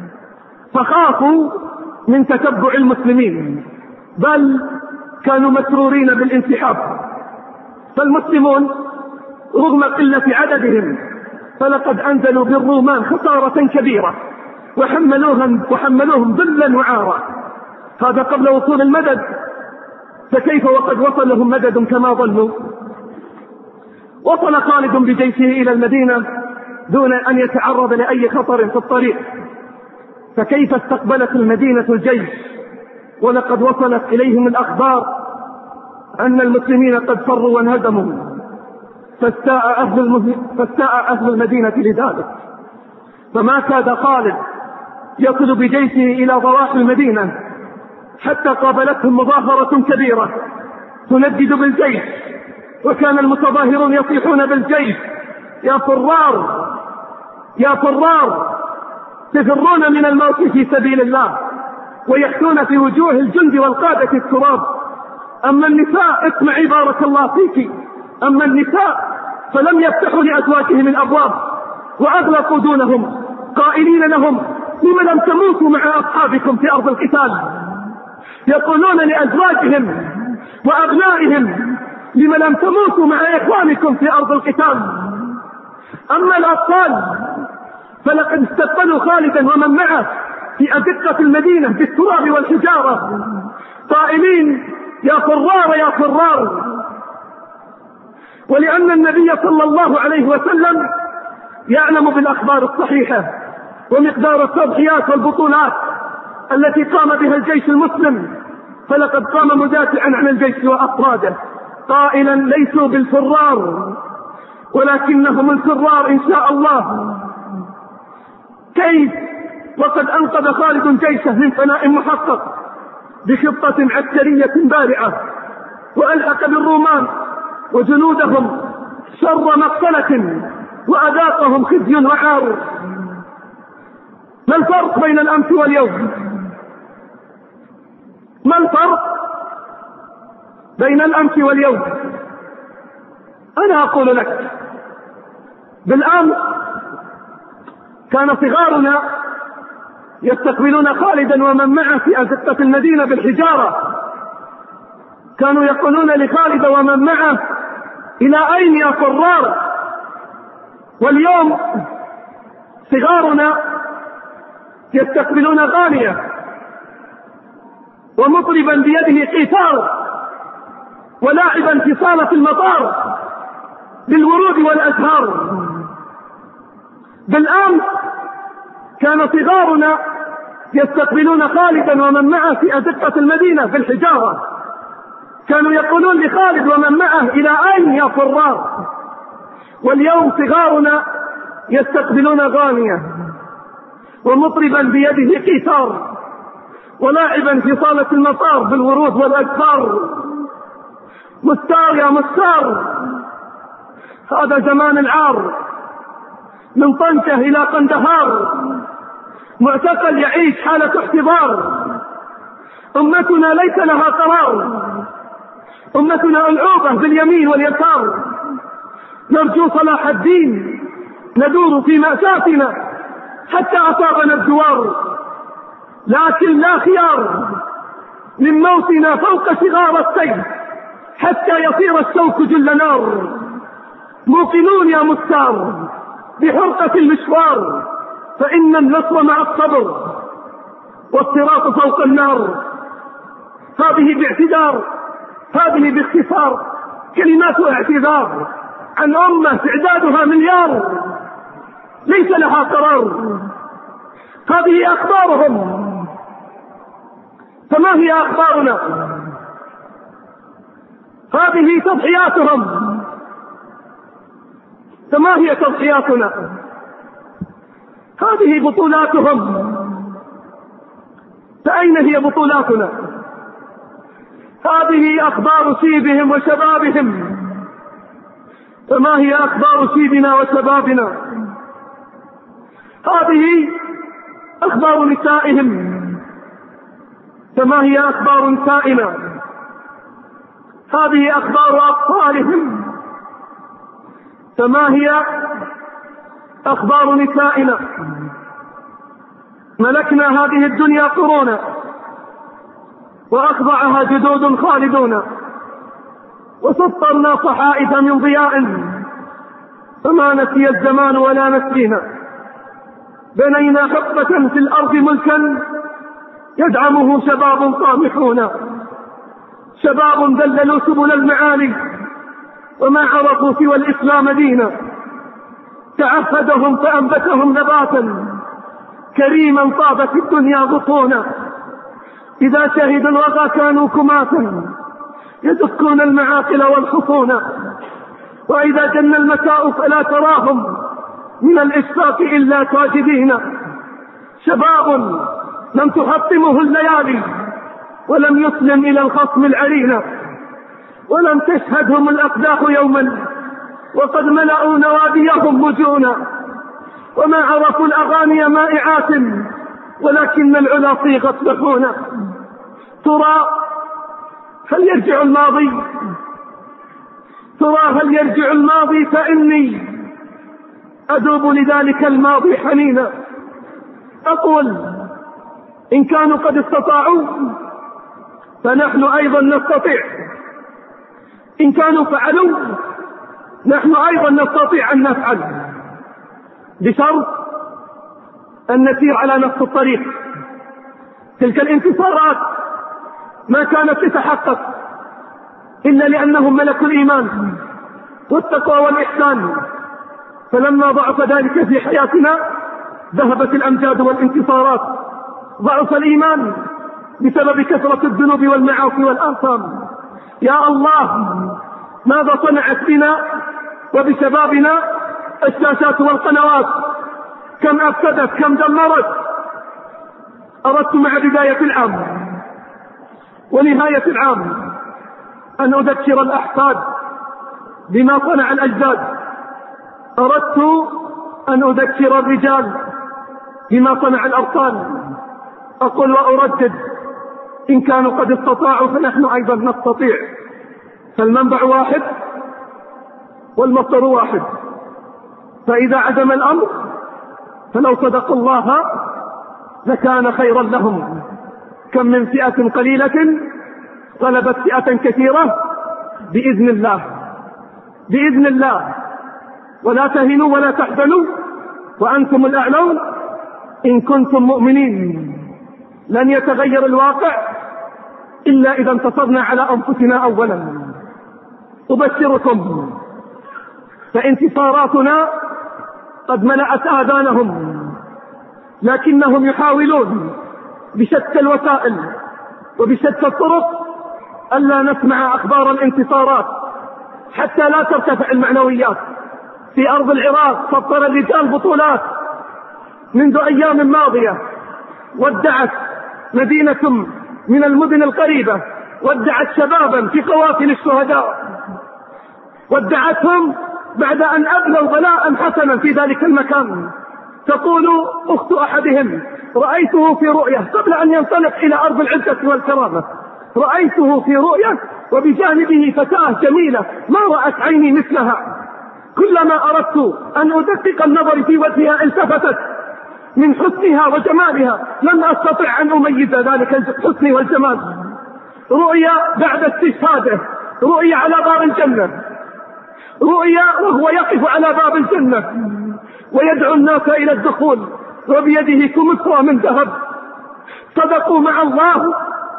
فخافوا من تتبع المسلمين، بل كانوا مسرورين بالانسحاب. فالمسلمون رغم قلة عددهم فلقد أنزلوا بالرومان خسارة كبيرة وحملوهم ذلا وعارا. هذا قبل وصول المدد، فكيف وقد وصلهم مدد كما ظنوا؟ وصل خالد بجيشه إلى المدينة دون أن يتعرض لأي خطر في الطريق. فكيف استقبلت المدينة الجيش ولقد وصلت إليهم الأخبار أن المسلمين قد فروا وانهزموا؟ فاستاء أهل المدينة لذلك، فما كاد خالد يصل بجيشه إلى ضواحي المدينة حتى قابلتهم مظاهرة كبيرة تندد بالجيش، وكان المتظاهرون يصيحون بالجيش: يا فرار يا فرار، تفرون من الموت في سبيل الله، ويحثون في وجوه الجند والقادة التراب. أما النساء، اسمعي بارك الله فيك، أما النساء فلم يفتحوا لأزواجهم الأبواب وأغلقوا دونهم، قائلين لهم: لم لم تموتوا مع أصحابكم في أرض القتال؟ يقولون لأزواجهم وأبنائهم: لم لم تموتوا مع إخوانكم في أرض القتال؟ أما الأطفال فلقد استقبلوا خالدا ومن معه في أزقة المدينة بالتراب والحجارة قائلين: يا فرار يا فرار. ولأن النبي صلى الله عليه وسلم يعلم بالأخبار الصحيحة ومقدار التضحيات والبطولات التي قام بها الجيش المسلم، فلقد قام مدافعا عن الجيش وأفراده قائلا: ليسوا بالفرار ولكنهم الفرار إن شاء الله. كيف وقد أنقذ خالد جيشه من فناء محقق بخطة عسكرية بارعة، وألحق بالرومان وجنودهم شر مقتلة وأذاقهم خزي وعار. ما الفرق بين الأمس واليوم؟ ما الفرق بين الأمس واليوم؟ أنا أقول لك: بالأمس كان صغارنا يستقبلون خالدا ومن معه في أزقة المدينة بالحجارة، كانوا يقولون لخالد ومن معه: إلى أين يا فرار؟ واليوم صغارنا يستقبلون غانية ومطربا بيده قيثار ولاعبا في صالة المطار بالورود والأزهار. بالأمس كان صغارنا يستقبلون خالدا ومن معه في أزقة المدينة بالحجارة، كانوا يقولون لخالد ومن معه: إلى أين يا فرار؟ واليوم صغارنا يستقبلون غانية ومطربا بيده قيثار ولاعبا في صالة المطار بالورود والأزهار. مستار يا مستار، هذا زمان العار، من طنجة إلى قندهار معتقل يعيش حالة احتضار. أمتنا ليس لها قرار، أمتنا ألعوبة باليمين واليسار، نرجو صلاح الدين ندور في مأساتنا حتى أصابنا الدوار، لكن لا خيار من موتنا فوق شغار السيف حتى يصير الشوك جل نار. موقنون يا مستار بحرقة المشوار، فإن النصر مع الصبر والصراط فوق النار. هذه باعتذار، هذه باختصار كلمات اعتذار عن أمة تعدادها مليار ليس لها قرار. هذه أخبارهم، فما هي أخبارنا؟ هذه تضحياتهم، فما هي تضحياتنا؟ هذه بطولاتهم، فأين هي بطولاتنا؟ هذه أخبار شيبهم وشبابهم، فما هي أخبار شيبنا وشبابنا؟ هذه أخبار نسائهم، فما هي أخبار نسائنا؟ هذه أخبار أطفالهم، فما هي أخبار نسائنا؟ ملكنا هذه الدنيا قرونا وأخضعها جدود خالدون، وسطرنا صحائف من ضياء فما نسي الزمان ولا نسينا. بنينا حقبة في الأرض ملكا يدعمه شباب طامحون، شباب ذللوا سبل المعالي وما عرفوا سوى الإسلام دينا، تعهدهم فأنبتهم نباتا كريما طاب في الدنيا غصونا، إذا شهدوا الوغى كانوا كماتا يدكون المعاقل والحصون، وإذا جن المساء فلا تراهم من الإشفاق إلا ساجدين، شباب لم تحطمه الليالي ولم يسلم إلى الخصم العرينة، ولم تشهدهم الأقداح يوما وقد ملأوا نواديهم مجونا، وما عرفوا الأغاني مائعات ولكن العلا صيغت لحونا. ترى هل يرجع الماضي؟ ترى هل يرجع الماضي؟ فإني أذوب لذلك الماضي حنينا. أقول إن كانوا قد استطاعوا فنحن أيضا نستطيع، إن كانوا فعلوا نحن أيضا نستطيع أن نفعل، بشرط أن نسير على نفس الطريق. تلك الانتصارات ما كانت تتحقق إلا لأنهم ملكوا الإيمان والتقوى والإحسان، فلما ضعف ذلك في حياتنا ذهبت الأمجاد والانتصارات. ضعف الإيمان بسبب كثرة الذنوب والمعاصي والآثام. يا الله، ماذا صنعت بنا وبشبابنا الشاشات والقنوات؟ كم أفسدت، كم دمرت. أردت مع بداية العام ونهاية العام أن أذكر الأحفاد بما صنع الأجداد. أردت أن أذكر الرجال بما صنع الأبطال. أقول وأردد إن كانوا قد استطاعوا فنحن أيضا نستطيع، فالمنبع واحد والمصدر واحد، فإذا عدم الأمر فلو صدق الله لكان خيرا لهم. كم من فئة قليلة غلبت فئة كثيرة بإذن الله، بإذن الله. ولا تهنوا ولا تحزنوا وأنتم الأعلون إن كنتم مؤمنين. لن يتغير الواقع إلا إذا انتصرنا على أنفسنا أولا. أبشركم فانتصاراتنا قد ملأت آذانهم، لكنهم يحاولون بشتى الوسائل وبشتى الطرق ألا نسمع أخبار الانتصارات حتى لا ترتفع المعنويات. في أرض العراق سطر الرجال بطولات منذ أيام ماضية، ودعت مدينة من المدن القريبة، ودعت شبابا في قوافل الشهداء، ودعتهم بعد أن أبلوا بلاء حسنا في ذلك المكان. تقول أخت أحدهم: رأيته في رؤية قبل أن ينطلق إلى أرض العزة والكرامة، رأيته في رؤية وبجانبه فتاة جميلة ما رأت عيني مثلها. كلما أردت أن أدقق النظر في وجهها التفتت من حسنها وجمالها، لم أستطع أن أميز ذلك الحسن والجمال. رؤيا بعد استشهاده، رؤيا على باب الجنة، رؤيا وهو يقف على باب الجنة ويدعو الناس إلى الدخول وبيده كمثرى من ذهب. صدقوا مع الله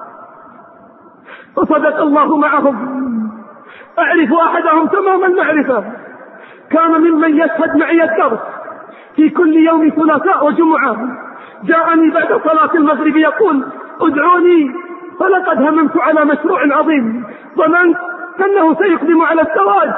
وصدق الله معهم. أعرف أحدهم تمام المعرفة، كان ممن يشهد معي الدرس في كل يوم ثلاثاء وجمعة. جاءني بعد صلاة المغرب يقول: ادعوني فلقد هممت على مشروع عظيم، ظننت أنه سيقدم على الزواج،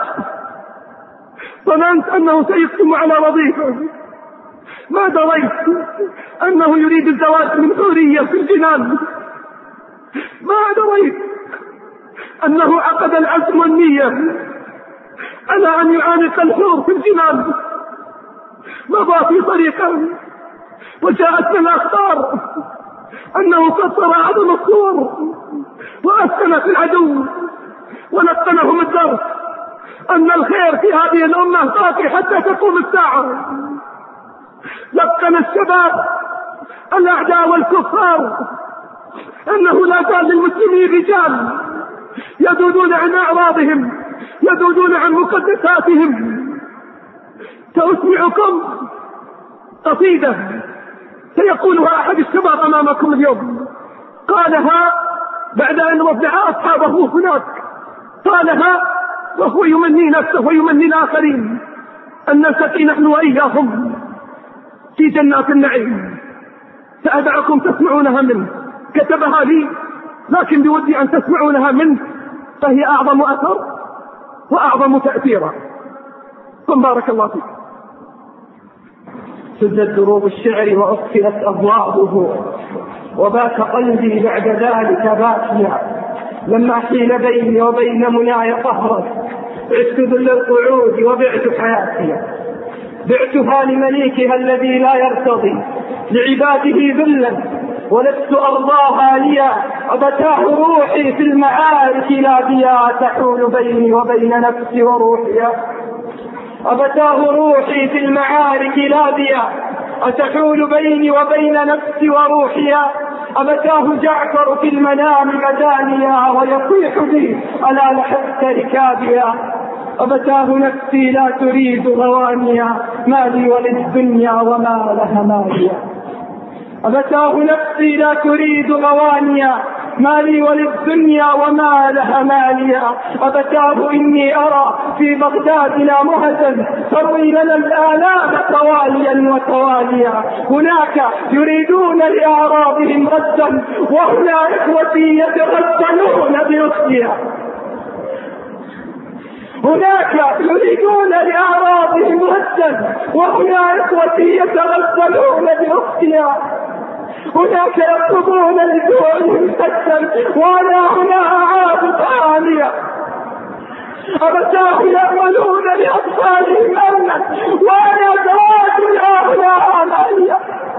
ظننت أنه سيقدم على وظيفة، ما دريت أنه يريد الزواج من حورية في الجنان، ما دريت أنه عقد العزم والنية على أن يعانق الحور في الجنان. مضى في طريقه وجاءت من الأخبار أنه قصر عدم الصور وأسكن في العدو، ولقنهم الدرس أن الخير في هذه الأمة باقي حتى تقوم الساعة. لقن الشباب الأعداء والكفار أنه لا زال للمسلمين رجال يذودون عن أعراضهم، يذودون عن مقدساتهم. سأسمعكم قصيدة سيقولها أحد الشباب أمامكم اليوم، قالها بعد أن وضع أصحابه هناك، قالها وهو يمني نفسه ويمني الآخرين أن نلتقي نحن وإياهم في جنات النعيم. سأدعكم تسمعونها منه، كتبها لي، لكن بودي أن تسمعونها منه، فهي أعظم أثر وأعظم تأثيرا. ثم بارك الله فيك. سدت دروب الشعر وأغفلت أبوابه، وبات قلبي بعد ذلك باكيا، لما حيل بيني وبين مناي قهرا، عشت ذل القعود وبعت حياتي، بعتها لمليكها الذي لا يرتضي لعباده ذلا، ولست أرضاها ليا، أبتاه روحي في المعارك لا بيا، تحول بيني وبين نفسي وروحي، أبتاه روحي في المعارك لا بيا، أتحول بيني وبين نفسي وروحي، أبتاه جعفر في المنام مدانيا، ويصيح بي ألا لحقت ركابيا، أبتاه نفسي لا تريد غوانيا، ما لي وللدنيا وما لها ماليا، أبتاه نفسي لا تريد غوانيا، ما لي وللدنيا وما لها ماليا، أبتاه إني أرى في بغدادنا مهزا تروي لنا الآلام تواليا وتواليا، هناك يريدون لأعراضهم غدا، وهنا إخوتي يتغسلون بأختها، هناك يريدون لأعراضهم غدا، وهنا إخوتي يتغسلون بأختها، هناك يطلبون لجوعهم سدا، وأنا هنا أعاد طعاميا، أبتاه يأملون لأطفالهم أمنا، وأنا زواج هنا آماليا،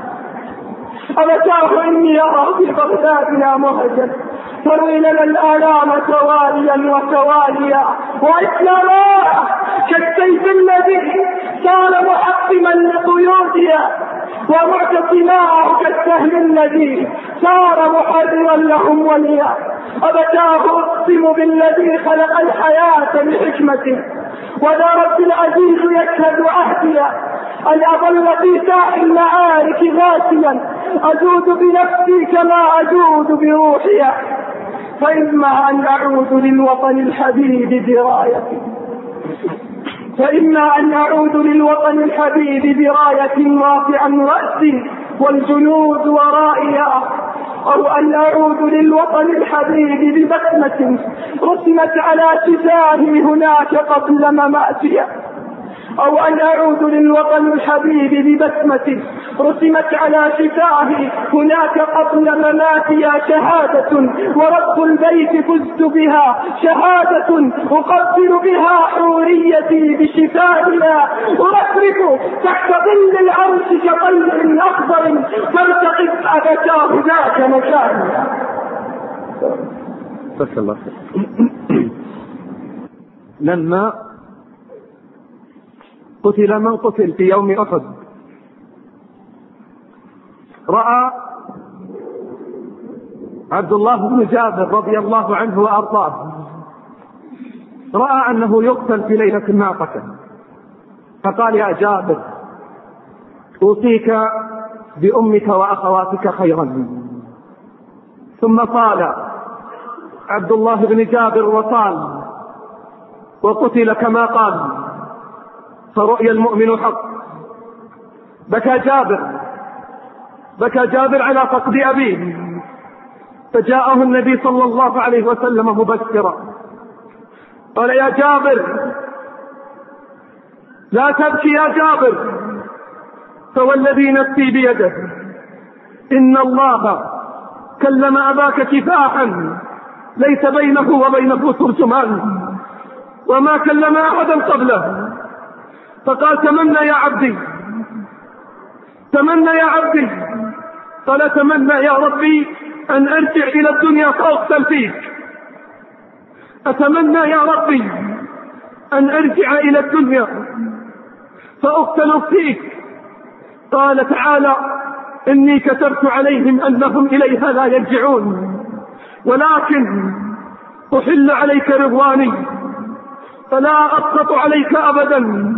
أبتاه إني أرى في بغدادنا مهجا تروي لنا الآلام تواليا وتواليا، وإسلاما كالسيف الذي صار محطما لقيودها، ومعتصماه كالسهم الذي صار محررا لهم وليا، أبتاه أقسم بالذي خلق الحياة بحكمته، وذا رب العزيز يشهد عهديا، أن أظل في ساح المعارك غاسيا، أجود بنفسي كما أجود بروحي، فإما أن أعود للوطن الحبيب برايتي، فإما أن أعود للوطن الحبيب براية رافعا رأسي والجنود ورائي، أو أن أعود للوطن الحبيب ببسمة رسمت على شفاهي هناك قبل مماتي، أو أن أعود للوطن الحبيب ببسمة رسمت على شفاهي هناك قبل مماتي، شهادة ورب البيت فزت بها، شهادة أقبل بها حوريتي بشفائها، أرفرف تحت ظل العرش كطير أخضر ترتقب أبتاه ذاك مكانها. بس الله لما قتل من قتل في يوم أحد، رأى عبد الله بن جابر رضي الله عنه وأرضاه، رأى أنه يقتل في ليلة ناقة، فقال يا جابر أوصيك بأمك وأخواتك خيرا. ثم قال عبد الله بن جابر وصال وقتل كما قال، فرؤيا المؤمن حق. بكى جابر على فقد أبيه، فجاءه النبي صلى الله عليه وسلم مبشرا، قال يا جابر لا تبكي يا جابر، فوالذي نفسي بيده إن الله كلم أباك كفاحا ليس بينه وبينه ترجمان، وما كلم أحدا قبله. فقال تمنى يا عبدي، تمنى يا عبدي. قال تمنى يا ربي أن أرجع إلى الدنيا فأقتل فيك، أتمنى يا ربي أن أرجع إلى الدنيا فأقتل فيك. قال تعالى إني كتبت عليهم أنهم إليها لا يرجعون، ولكن أحل عليك رضواني فلا أسخط عليك أبدا.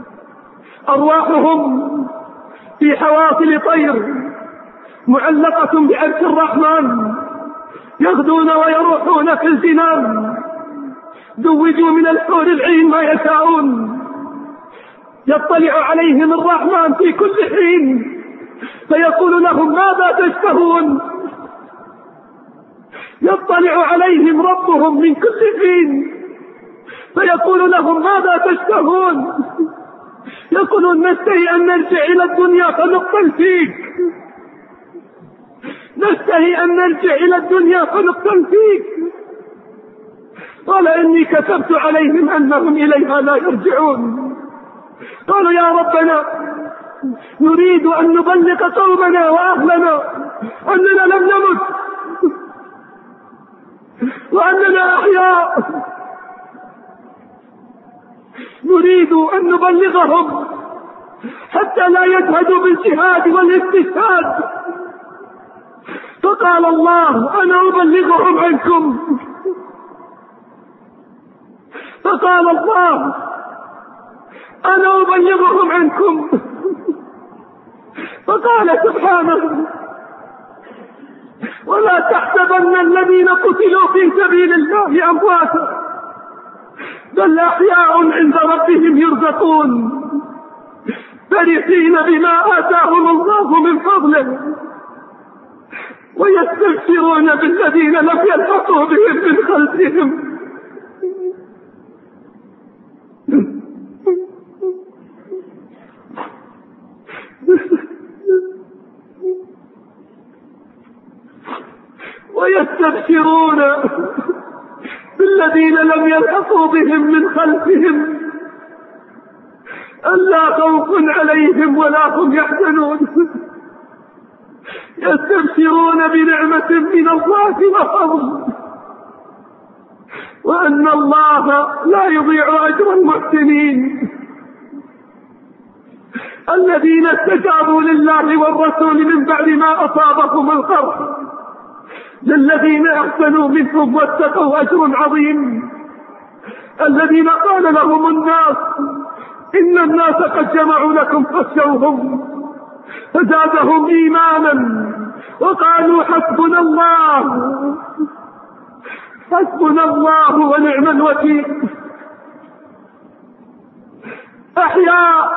أرواحهم في حواصل طير معلقة بعرش الرحمن، يغدون ويروحون في الجنان، زوجوا من الحور العين ما يشاءون. يطلع عليهم الرحمن في كل حين فيقول لهم ماذا تشتهون. يطلع عليهم ربهم من كل حين فيقول لهم ماذا تشتهون. يقولون نشتهي أن نرجع إلى الدنيا فنقتل فيك، نشتهي أن نرجع إلى الدنيا فنقتل فيك. قال إني كتبت عليهم أنهم إليها لا يرجعون. قالوا يا ربنا نريد أن نبلغ قومنا وأهلنا أننا لم نمت وأننا أحياء، نريد أن نبلغهم حتى لا يجهدوا بالجهاد والاستشهاد. فقال الله أنا أبلغهم عنكم. فقال الله أنا أبلغهم عنكم. فقال سبحانه ولا تحسبن الذين قتلوا في سبيل الله أمواتا بل أحياء عند ربهم يرزقون فرحين بما آتاهم الله من فضله ويستبشرون بالذين لم يلحقوا بهم من خلفهم ويستبشرون بالذين لم يلحقوا بهم من خلفهم ألا خوف عليهم ولا هم يحزنون يستبشرون بنعمة من الله وفضل وأن الله لا يضيع أجر المحسنين الذين استجابوا لله والرسول من بعد ما أصابهم القرح للذين أحسنوا منهم واتقوا أجر عظيم. الذين قال لهم الناس إن الناس قد جمعوا لكم فاخشوهم فزادهم إيمانا وقالوا حسبنا الله ونعم الوكيل. أحياء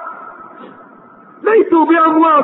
ليسوا بأموات.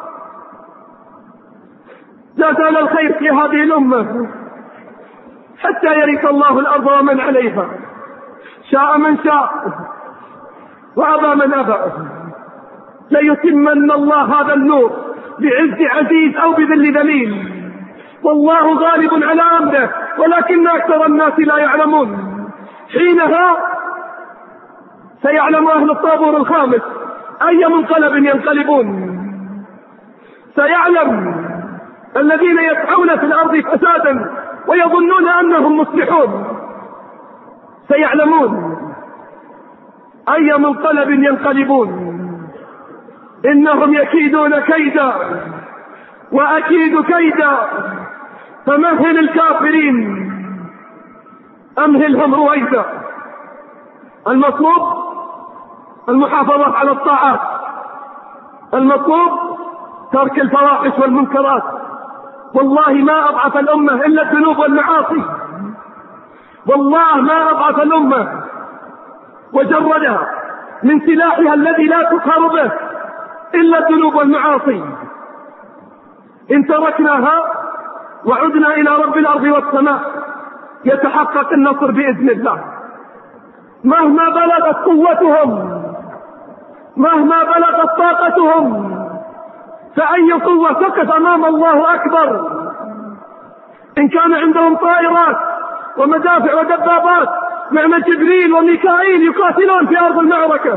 لا زال الخير في هذه الأمة حتى يرث الله الأرض ومن عليها شاء من شاء وأبى من أبى. ليتمن الله هذا النور بعز عزيز أو بذل ذليل والله غالب على أمره ولكن أكثر الناس لا يعلمون. حينها سيعلم أهل الطابور الخامس أي منقلب ينقلبون. سيعلم الذين يسعون في الأرض فسادا ويظنون أنهم مصلحون سيعلمون أي منقلب ينقلبون. إنهم يكيدون كيدا وأكيد كيدا فمهل الكافرين أمهلهم رويدا. المطلوب المحافظة على الطاعات، المطلوب ترك الفواحش والمنكرات. والله ما أضعف الأمة إلا الذنوب والمعاصي، والله ما أضعف الأمة وجردها من سلاحها الذي لا تقهر به إلا الذنوب والمعاصي. إن تركناها وعدنا إلى رب الأرض والسماء يتحقق النصر بإذن الله. مهما بلغت قوتهم، مهما بلغت طاقتهم، فأي قوة تقف أمام الله أكبر. إن كان عندهم طائرات ومدافع ودبابات نعم جبريل وميكائيل يقاتلون في أرض المعركة.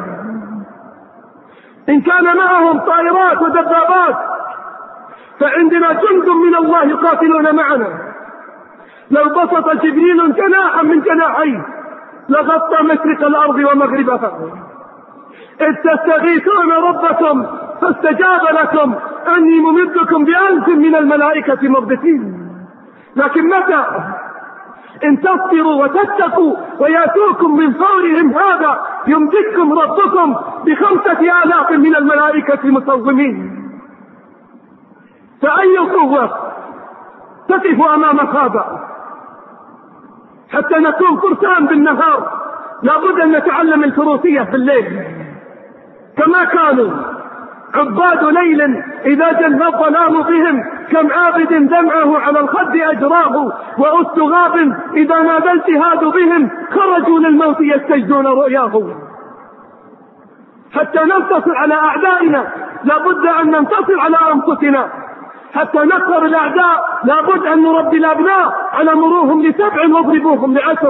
إن كان معهم طائرات ودبابات فعندنا جند من الله يقاتلون معنا. لو بسط جبريل جناحا من جناحيه لغطى مشرق الأرض ومغربها. إذ تستغيثون ربكم فاستجاب لكم أني ممدكم ب1000 من الملائكة مردفين. لكن متى؟ إن تصبروا وتتقوا ويأتوكم من فورهم هذا يمدكم ربكم ب5000 من الملائكة مصومين. فأي قوة تقف أمام هذا؟ حتى نكون فرسان بالنهار لابد أن نتعلم الفروسية في الليل، كما كانوا عباد ليل إذا جن الظلام بهم، كم عابد دمعه على الخد أجراه، وأس غاب إذا نادى الجهاد بهم خرجوا للموت يستجدون رؤياه. حتى ننتصر على أعدائنا لابد أن ننتصر على أنفسنا، حتى نقهر الأعداء لابد أن نربي الأبناء على مروهم ل7 واضربوهم ل10.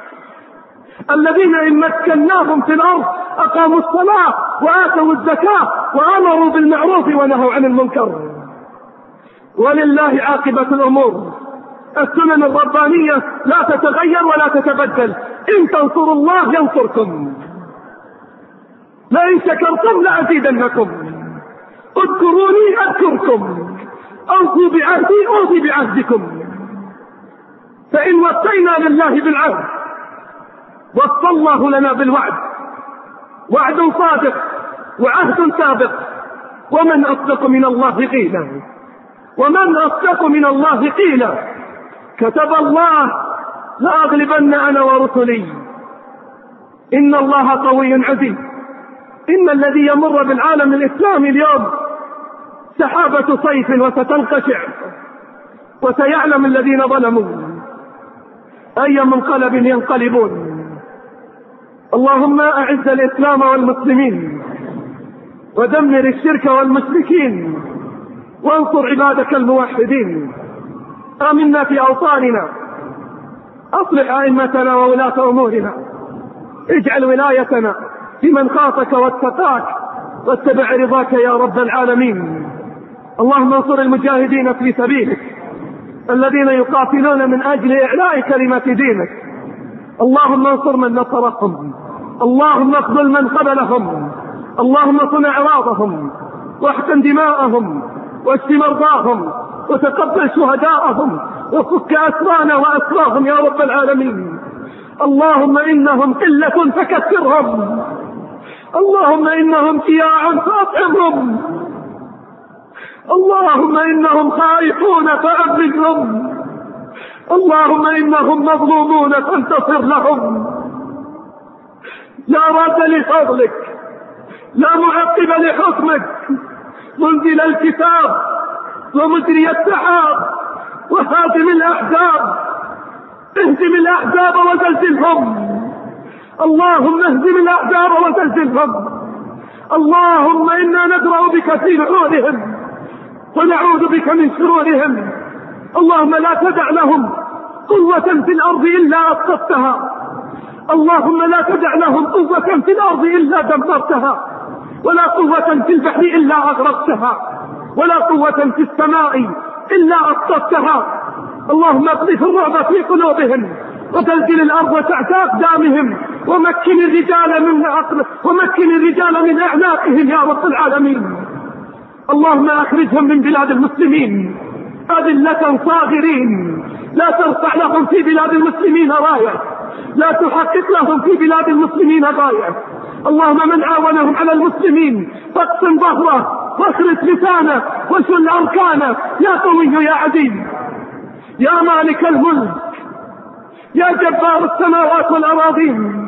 الذين إن مكناهم في الأرض أقاموا الصلاة وآتوا الزكاة وأمروا بالمعروف ونهوا عن المنكر. ولله عاقبة الأمور. السنن الربانية لا تتغير ولا تتبدل. إن تنصروا الله ينصركم، لئن شكرتم لأزيدنكم، اذكروني أذكركم، أوفوا بعهدي أوفي بعهدكم. فإن وفينا لله بالعهد وفى الله لنا بالوعد، وعد صادق وعهد سابق. ومن أصدق من الله قيلا، ومن أصدق من الله قيلا. كتب الله لأغلبن أنا ورسلي، إن الله قوي عزيز. إن الذي يمر بالعالم الإسلامي اليوم سحابة صيف وستنقشع، وسيعلم الذين ظلموا أي منقلب ينقلبون. اللهم أعز الإسلام والمسلمين، ودمر الشرك والمشركين، وانصر عبادك الموحدين. آمنا في أوطاننا، أصلح أئمتنا وولاة أمورنا، اجعل ولايتنا في من خافك واتقاك واتبع رضاك يا رب العالمين. اللهم انصر المجاهدين في سبيلك الذين يقاتلون من أجل إعلاء كلمة دينك. اللهم انصر من نصرهم، اللهم اخذل من خذلهم، اللهم صن أعراضهم واحقن دماءهم واشف مرضاهم وتقبل شهداءهم وفك أسرانا وأسراهم يا رب العالمين. اللهم إنهم قلة فكثرهم، اللهم إنهم جياع فأطعمهم، اللهم إنهم خائفون فأمنهم، اللهم إنهم مظلومون فانتصر لهم. لا راد لفضلك، لا معقب لحكمك، منزل الكتاب ومجري السحاب وهادم الأحزاب، اهزم الأحزاب وزلزلهم، اللهم اهزم الأحزاب وزلزلهم. اللهم إنا ندرأ بك في نحورهم ونعوذ بك من شرورهم. اللهم لا تدع لهم قوة في الأرض إلا أسقطتها، اللهم لا تدع لهم قوة في الأرض إلا دمرتها، ولا قوة في البحر إلا أغرقتها، ولا قوة في السماء إلا أسقطتها. اللهم اقذف الرعب في قلوبهم وزلزل الأرض تحت أقدامهم، ومكن الرجال من أعناقهم يا رب العالمين. اللهم أخرجهم من بلاد المسلمين أذلة صاغرين، لا ترفع لهم في بلاد المسلمين راية، لا تحقق لهم في بلاد المسلمين غاية. اللهم من عاونهم على المسلمين فاقسم ظهره واخرس لسانه وشل أركانه يا قوي يا عزيز، يا مالك الملك، يا جبار السماوات والأراضين.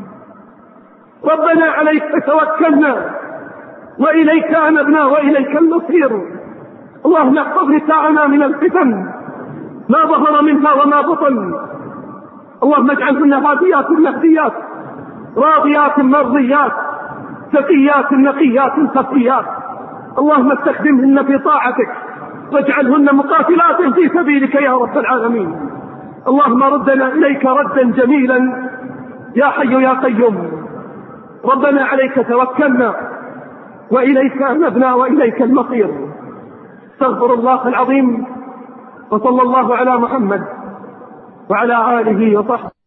ربنا عليك توكلنا وإليك أنبنا وإليك المصير. اللهم احفظ نساءنا من الفتن ما ظهر منها وما بطن، اللهم اجعلهن هاديات مهديات، راضيات مرضيات، تقيات نقيات خفيات. اللهم استخدمهن في طاعتك واجعلهن مقاتلات في سبيلك يا رب العالمين. اللهم ردنا إليك ردا جميلا يا حي يا قيوم. ربنا عليك توكلنا وإليك أنبنا وإليك المصير. استغفر الله العظيم، وصلى الله على محمد وعلى آله وصحبه.